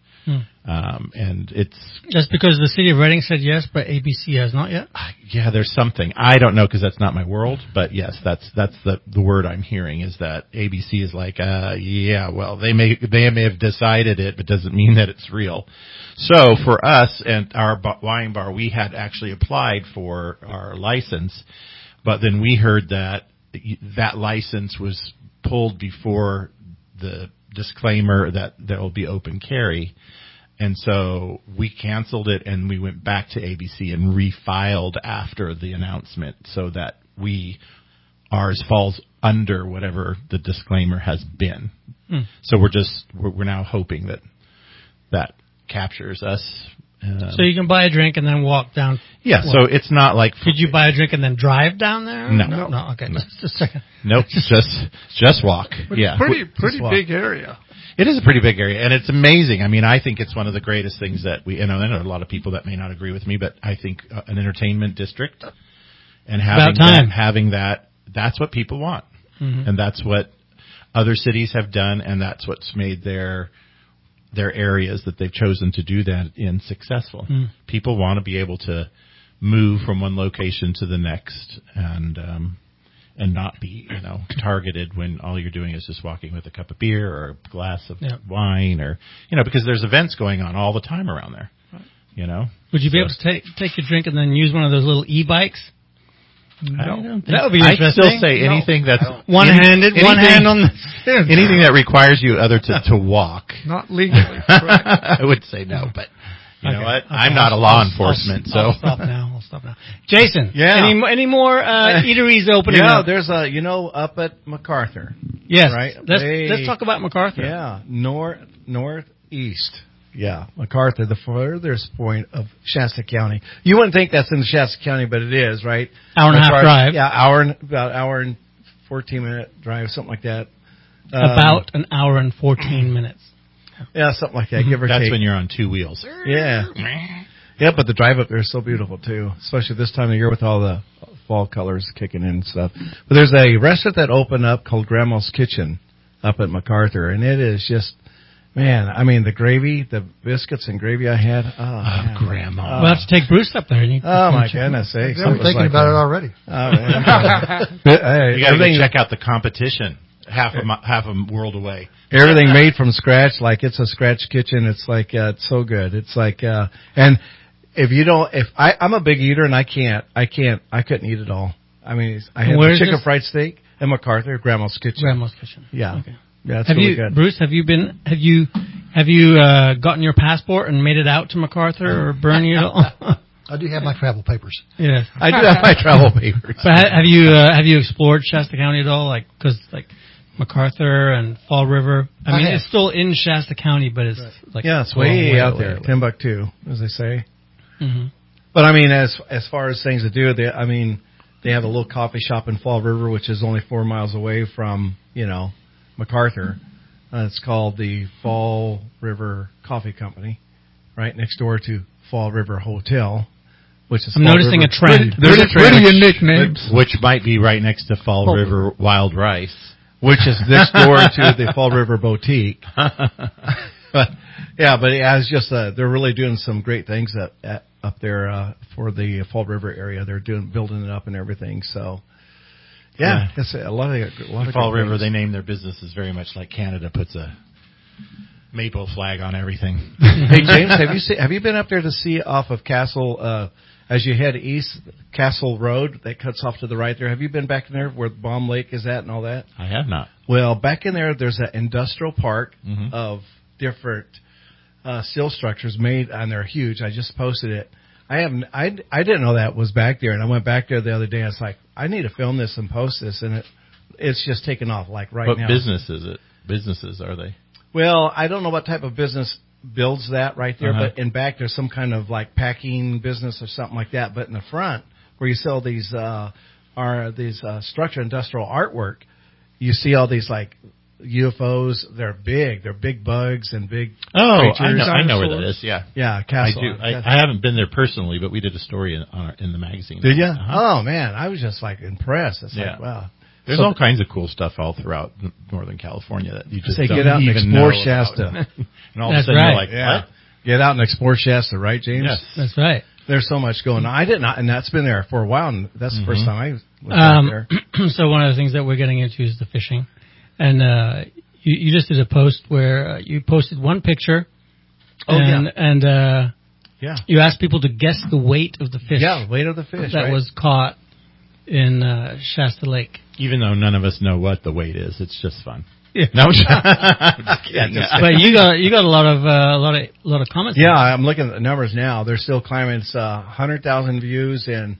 S2: And
S4: that's because the city of Reading said yes, but ABC has not yet.
S2: Yeah, there's something. I don't know because that's not my world, but yes, that's the word I'm hearing is that ABC is like, well, they may have decided it, but doesn't mean that it's real. So for us and our wine bar, we had actually applied for our license, but then we heard that license was pulled before the disclaimer that there will be open carry. And so we canceled it and we went back to ABC and refiled after the announcement so that ours falls under whatever the disclaimer has been. So we're now hoping that captures us.
S4: So you can buy a drink and then walk down.
S2: Yeah, so it's not like...
S4: Could you buy a drink and then drive down there?
S2: No.
S4: Okay, just a second.
S2: Nope, just walk. Yeah,
S3: Pretty big area.
S2: It is a pretty big area, and it's amazing. I mean, I think it's one of the greatest things that I know a lot of people that may not agree with me, but I think an entertainment district and having that's what people want. And that's what other cities have done, and that's what's made their areas that they've chosen to do that in successful. People want to be able to move from one location to the next and not be, targeted when all you're doing is just walking with a cup of beer or a glass of wine or, because there's events going on all the time around there,
S4: Would you be able to take your drink and then use one of those little e-bikes?
S3: No.
S4: That would be
S2: I'd
S4: interesting.
S2: still say anything that's
S4: one-handed, one hand on the
S2: anything that requires you to walk.
S3: Not legally. Right.
S2: I would say no, but you know what?
S4: Okay,
S2: I'm not a law enforcement, so
S4: I'll stop now. Jason,
S5: Yeah.
S4: any more eateries opening
S5: Yeah,
S4: up?
S5: there's up at MacArthur.
S4: Yes.
S5: Right.
S4: Let's talk about MacArthur.
S5: Yeah, northeast. Yeah, MacArthur, the furthest point of Shasta County. You wouldn't think that's in Shasta County, but it is, right?
S4: Hour and a half drive.
S5: Yeah, about hour and 14-minute drive, something like that.
S4: About an hour and 14 minutes.
S5: Yeah, something like that, give or take.
S2: that's when you're on two wheels.
S5: Yeah. Yeah, but the drive up there is so beautiful, too, especially this time of year with all the fall colors kicking in and stuff. But there's a restaurant that opened up called Grandma's Kitchen up at MacArthur, and it is just, man, I mean, the gravy, the biscuits and gravy I had. Oh,
S2: Grandma.
S4: We'll have to take Bruce up there.
S5: Oh, my goodness. Hey,
S6: I'm thinking about it already.
S2: You got to check out the competition. Half a world away.
S5: Everything made from scratch, like it's a scratch kitchen. It's like it's so good. It's like and I'm a big eater and I couldn't eat it all. I mean, I had the chicken fried steak at MacArthur, Grandma's Kitchen.
S4: Grandma's Kitchen.
S5: Yeah.
S4: Okay.
S5: Yeah, it's really good.
S4: Bruce, have you gotten your passport and made it out to MacArthur or Bernie at all?
S6: I do have my travel papers.
S4: Yeah,
S5: I do have my travel papers.
S4: But have you explored Shasta County at all? Because MacArthur and Fall River. I mean, it's still in Shasta County, but it's
S5: it's way out there, Timbuktu, as they say.
S4: Mm-hmm.
S5: But I mean, as far as things to do, they have a little coffee shop in Fall River, which is only 4 miles away from MacArthur. It's called the Fall River Coffee Company, right next door to Fall River Hotel. Which is
S4: I'm noticing a trend.
S5: There's a trend.
S3: Pretty unique names.
S2: Which might be right next to Fall River Wild Rice.
S5: Which is next door to the Fall River Boutique. But it's just they're really doing some great things up there for the Fall River area. They're building it up and everything. So it's a lot of
S2: Fall River. Things. They name their businesses very much like Canada puts a maple flag on everything.
S5: Hey James, have you been up there to see off of Castle? As you head east, Castle Road, that cuts off to the right there. Have you been back in there where Baum Lake is at and all that?
S2: I have not.
S5: Well, back in there's an industrial park of different steel structures made, and they're huge. I just posted it. I didn't know that was back there, and I went back there the other day. I was like, I need to film this and post this, and it's just taken off like right now.
S2: What business is it? Businesses, are they?
S5: Well, I don't know what type of business builds that right there, but in back there's some kind of like packing business or something like that. But in the front, where you sell these structural industrial artwork, you see all these like UFOs. They're big bugs and big creatures.
S2: I know where that is. Yeah,
S5: Castle.
S2: I do. I haven't been there personally, but we did a story in the magazine.
S5: Did you? Oh man, I was just like impressed. It's like wow.
S2: There's all kinds of cool stuff all throughout Northern California that you just don't
S5: get out and
S2: even
S5: explore
S2: know
S5: Shasta.
S2: And all of a sudden you're like, what?
S5: Get out and explore Shasta, right, James?
S2: Yes,
S4: that's right.
S5: There's so much going on. I did not, and that's been there for a while, and that's the first time I was out there.
S4: So one of the things that we're getting into is the fishing. And you just did a post where you posted one picture. And you asked people to guess the weight of the fish.
S5: Yeah, weight of the fish
S4: that was caught in Shasta Lake.
S2: Even though none of us know what the weight is, it's just fun.
S4: Yeah.
S2: No,
S4: but you got a lot of comments.
S5: Yeah, I'm looking at the numbers now. They're still climbing. It's 100,000 views and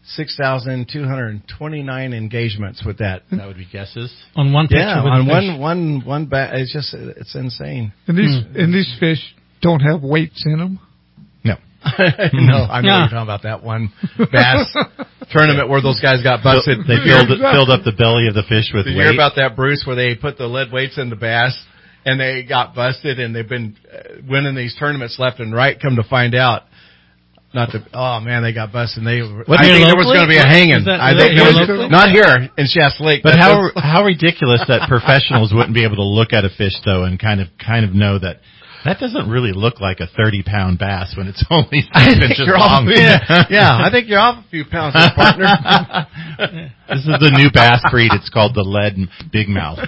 S5: 6,229 engagements with that.
S2: That would be guesses
S4: on one picture.
S5: Yeah,
S4: with
S5: on
S4: fish.
S5: one it's insane.
S3: And these fish don't have weights in them.
S2: No.
S5: No, I know you're talking about that one bass tournament where those guys got busted.
S2: They filled up the belly of the fish with weight.
S5: You hear about that, Bruce, where they put the lead weights in the bass and they got busted, and they've been winning these tournaments left and right. Come to find out, they got busted. I think there was going to be a hanging. Not here in Shasta Lake.
S2: But how ridiculous that professionals wouldn't be able to look at a fish though and kind of know that doesn't really look like a 30-pound bass when it's only 6 inches long.
S5: I think you're off a few pounds, there, partner.
S2: This is the new bass breed. It's called the lead big mouth.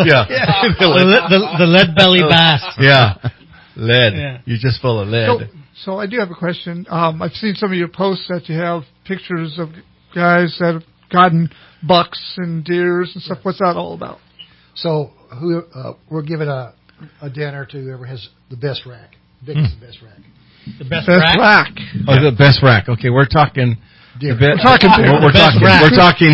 S4: The lead belly bass.
S5: Yeah, lead. Yeah. You're just full of lead.
S3: So I do have a question. I've seen some of your posts that you have pictures of guys that have gotten bucks and deers and stuff. What's that all about?
S6: So we're giving a dinner to whoever has the best rack. Biggest and best rack.
S4: The best
S3: rack?
S5: Oh, the best rack. Okay, we're talking.
S6: Deer.
S3: We're talking deer.
S5: We're talking.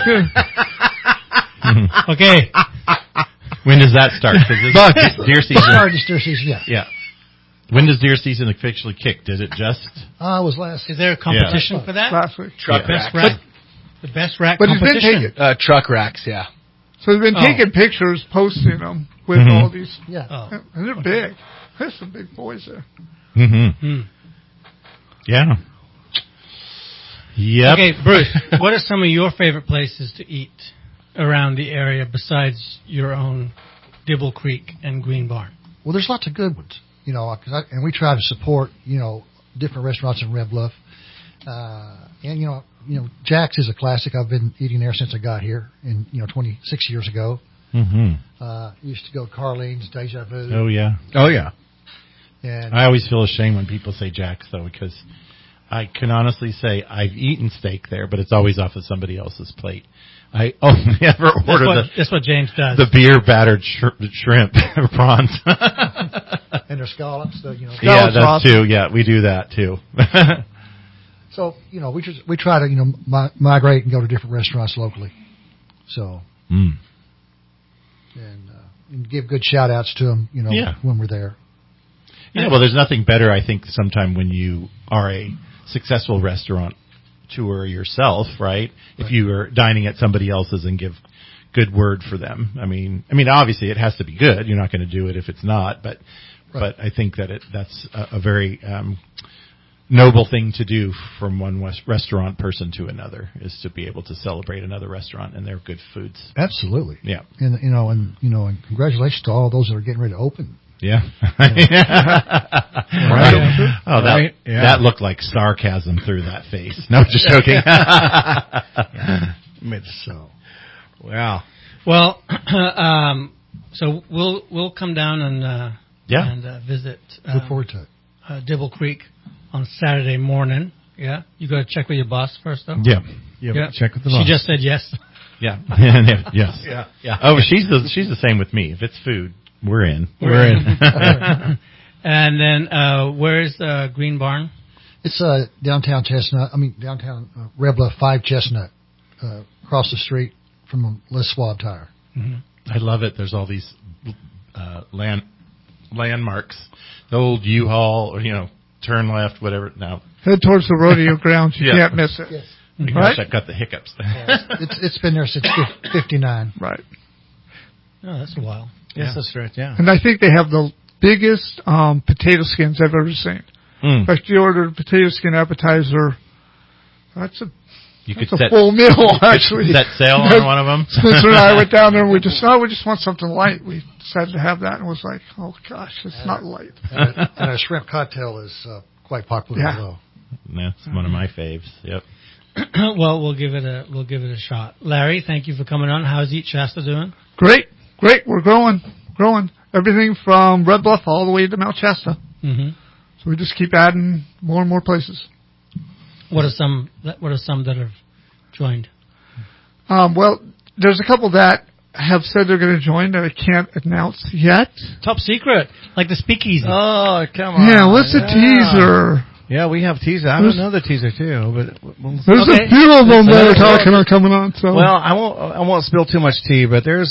S2: Okay. When does that start? Deer season.
S6: Deer season, yeah.
S2: Yeah. When does deer season officially kick? Did it just?
S6: It was last.
S4: Is there a competition for that?
S3: Last week.
S12: Truck
S4: Best
S12: racks.
S4: rack. The best rack
S3: But it's been
S4: competition.
S3: taken.
S12: Truck racks, yeah.
S3: So they've been taking pictures, posting them with all these.
S6: Yeah.
S4: Oh.
S3: And they're big. There's some big boys there.
S2: Mm-hmm. Yeah. Yep.
S4: Okay, Bruce, what are some of your favorite places to eat around the area besides your own Dibble Creek and Green Barn?
S6: Well, there's lots of good ones, and we try to support, different restaurants in Red Bluff. And, Jack's is a classic. I've been eating there since I got here 26 years ago.
S2: Mm-hmm.
S6: Used to go to Carlene's, Deja Vu.
S2: Oh, yeah.
S5: Oh, yeah.
S6: And
S2: I always feel ashamed when people say Jack's, though, because I can honestly say I've eaten steak there, but it's always off of somebody else's plate. I only ever order
S4: That's what James does.
S2: the beer battered shrimp or prawns.
S6: and their scallops,
S2: Yeah, that's too. Yeah, we do that too.
S6: So we try to migrate and go to different restaurants locally. So and give good shout outs to them. When we're there.
S2: Yeah, well, there's nothing better, I think, sometime when you are a successful restaurant tour yourself, right? If you are dining at somebody else's and give good word for them. I mean, obviously it has to be good. You're not going to do it if it's not, but I think that that's a very noble thing to do from one restaurant person to another, is to be able to celebrate another restaurant and their good foods.
S6: Absolutely.
S2: Yeah.
S6: And congratulations to all those that are getting ready to open.
S2: Yeah.
S6: Right.
S2: Oh, that looked like sarcasm through that face. No, just joking.
S6: So,
S5: wow.
S4: Well, so we'll come down and visit.
S6: Look forward to it.
S4: Dibble Creek on Saturday morning. Yeah, you got to check with your boss first, though.
S2: Yeah.
S5: Check with the boss.
S4: She just said yes.
S2: Yeah. Yes.
S5: Yeah.
S2: Oh, she's the same with me. If it's food, we're in.
S5: We're in.
S4: And then where's Green Barn?
S6: It's downtown Chestnut. Downtown Red Bluff 5 Chestnut, across the street from Les Schwab Tire.
S4: Mm-hmm.
S2: I love it. There's all these landmarks. The old U-Haul, or, turn left, whatever. Now
S3: Head towards the rodeo grounds. You can't miss it.
S6: Yes.
S2: Gosh, I've got the hiccups.
S6: It's been there since 59.
S3: Right.
S4: Oh, that's a while.
S5: Yes, that's right. Yeah.
S3: And I think they have the biggest potato skins I've ever seen. In fact, you ordered a potato skin appetizer. That's a full meal, actually.
S2: Set sail on one of them.
S3: Spencer and I went down there and we just want something light. We decided to have that and was like, oh gosh, it's not light.
S6: And a shrimp cocktail is quite popular as well.
S2: That's one of my faves. Yep.
S4: Well, we'll give it a shot. Larry, thank you for coming on. How's Eat Shasta doing?
S3: Great. We're growing. Everything from Red Bluff all the way to Mount Shasta.
S4: Mm-hmm.
S3: So we just keep adding more and more places.
S4: What are some that have joined?
S3: Well, there's a couple that have said they're going to join that I can't announce yet.
S4: Top secret, like the Speakeasy.
S5: Oh, come on.
S3: Yeah, what's the teaser?
S5: Yeah, we have teaser. I have another teaser too, but
S3: there's a few of them that are coming on. So
S5: I won't spill too much tea, but there's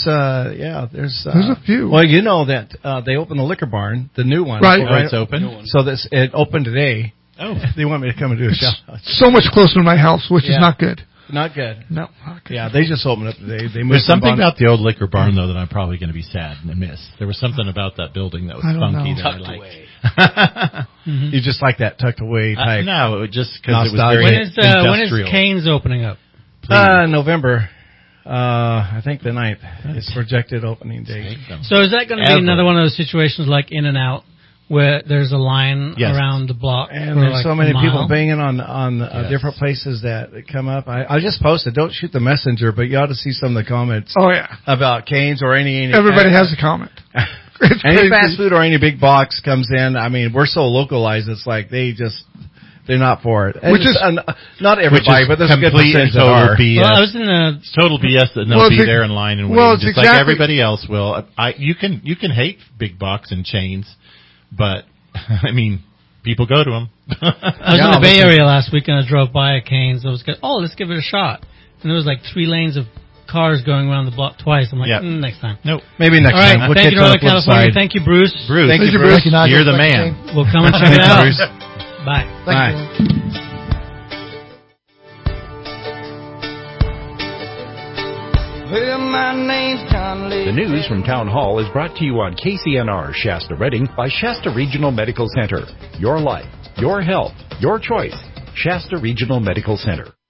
S5: a
S3: few.
S5: Well, that they opened the Liquor Barn, the new one.
S3: Right.
S2: Oh, it's open.
S5: So it opened today.
S2: Oh,
S5: they want me to come and do a show.
S3: So much closer to my house, which is not good.
S5: Not good.
S3: No. Not good.
S5: Yeah, they just opened up today. They moved.
S2: There's something about the old Liquor Barn though that I'm probably going to be sad and miss. There was something about that building that was funky that I liked.
S5: You just like that tucked away type.
S2: No, just because it was very industrial.
S4: When is Cane's opening up?
S5: November. I think the 9th. It's projected opening date.
S4: So is that going to be another one of those situations like In-N-Out, where there's a line around the block?
S5: And there's so many people banging on different places that come up. I just posted. Don't shoot the messenger, but you ought to see some of the comments.
S3: Oh yeah,
S5: about Cane's or any.
S3: Everybody has a comment.
S5: Any fast food or any big box comes in. I mean, we're so localized. It's like they just they're not for it.
S3: Which is
S5: not everybody, but there's a good
S2: complete and
S5: percentage that
S2: total
S5: are.
S2: BS.
S4: Well, I was in a
S2: It's total BS that they'll be there in line and waiting, just like everybody else will. You can hate big box and chains, but I mean, people go to them.
S4: I was in the Bay Area last week and I drove by a Cane's. I was like, let's give it a shot. And there was like 3 lanes of cars going around the block twice. I'm like, next time.
S2: Nope.
S5: Maybe next time.
S4: All right. Thank you, Northern California. Thank you, Bruce.
S2: Thank you, Bruce.
S6: Thank you, Nigel.
S2: You're the man.
S4: We'll come and check it out. Bye.
S5: Bye.
S13: The news from Town Hall is brought to you on KCNR Shasta Redding by Shasta Regional Medical Center. Your life, your health, your choice. Shasta Regional Medical Center.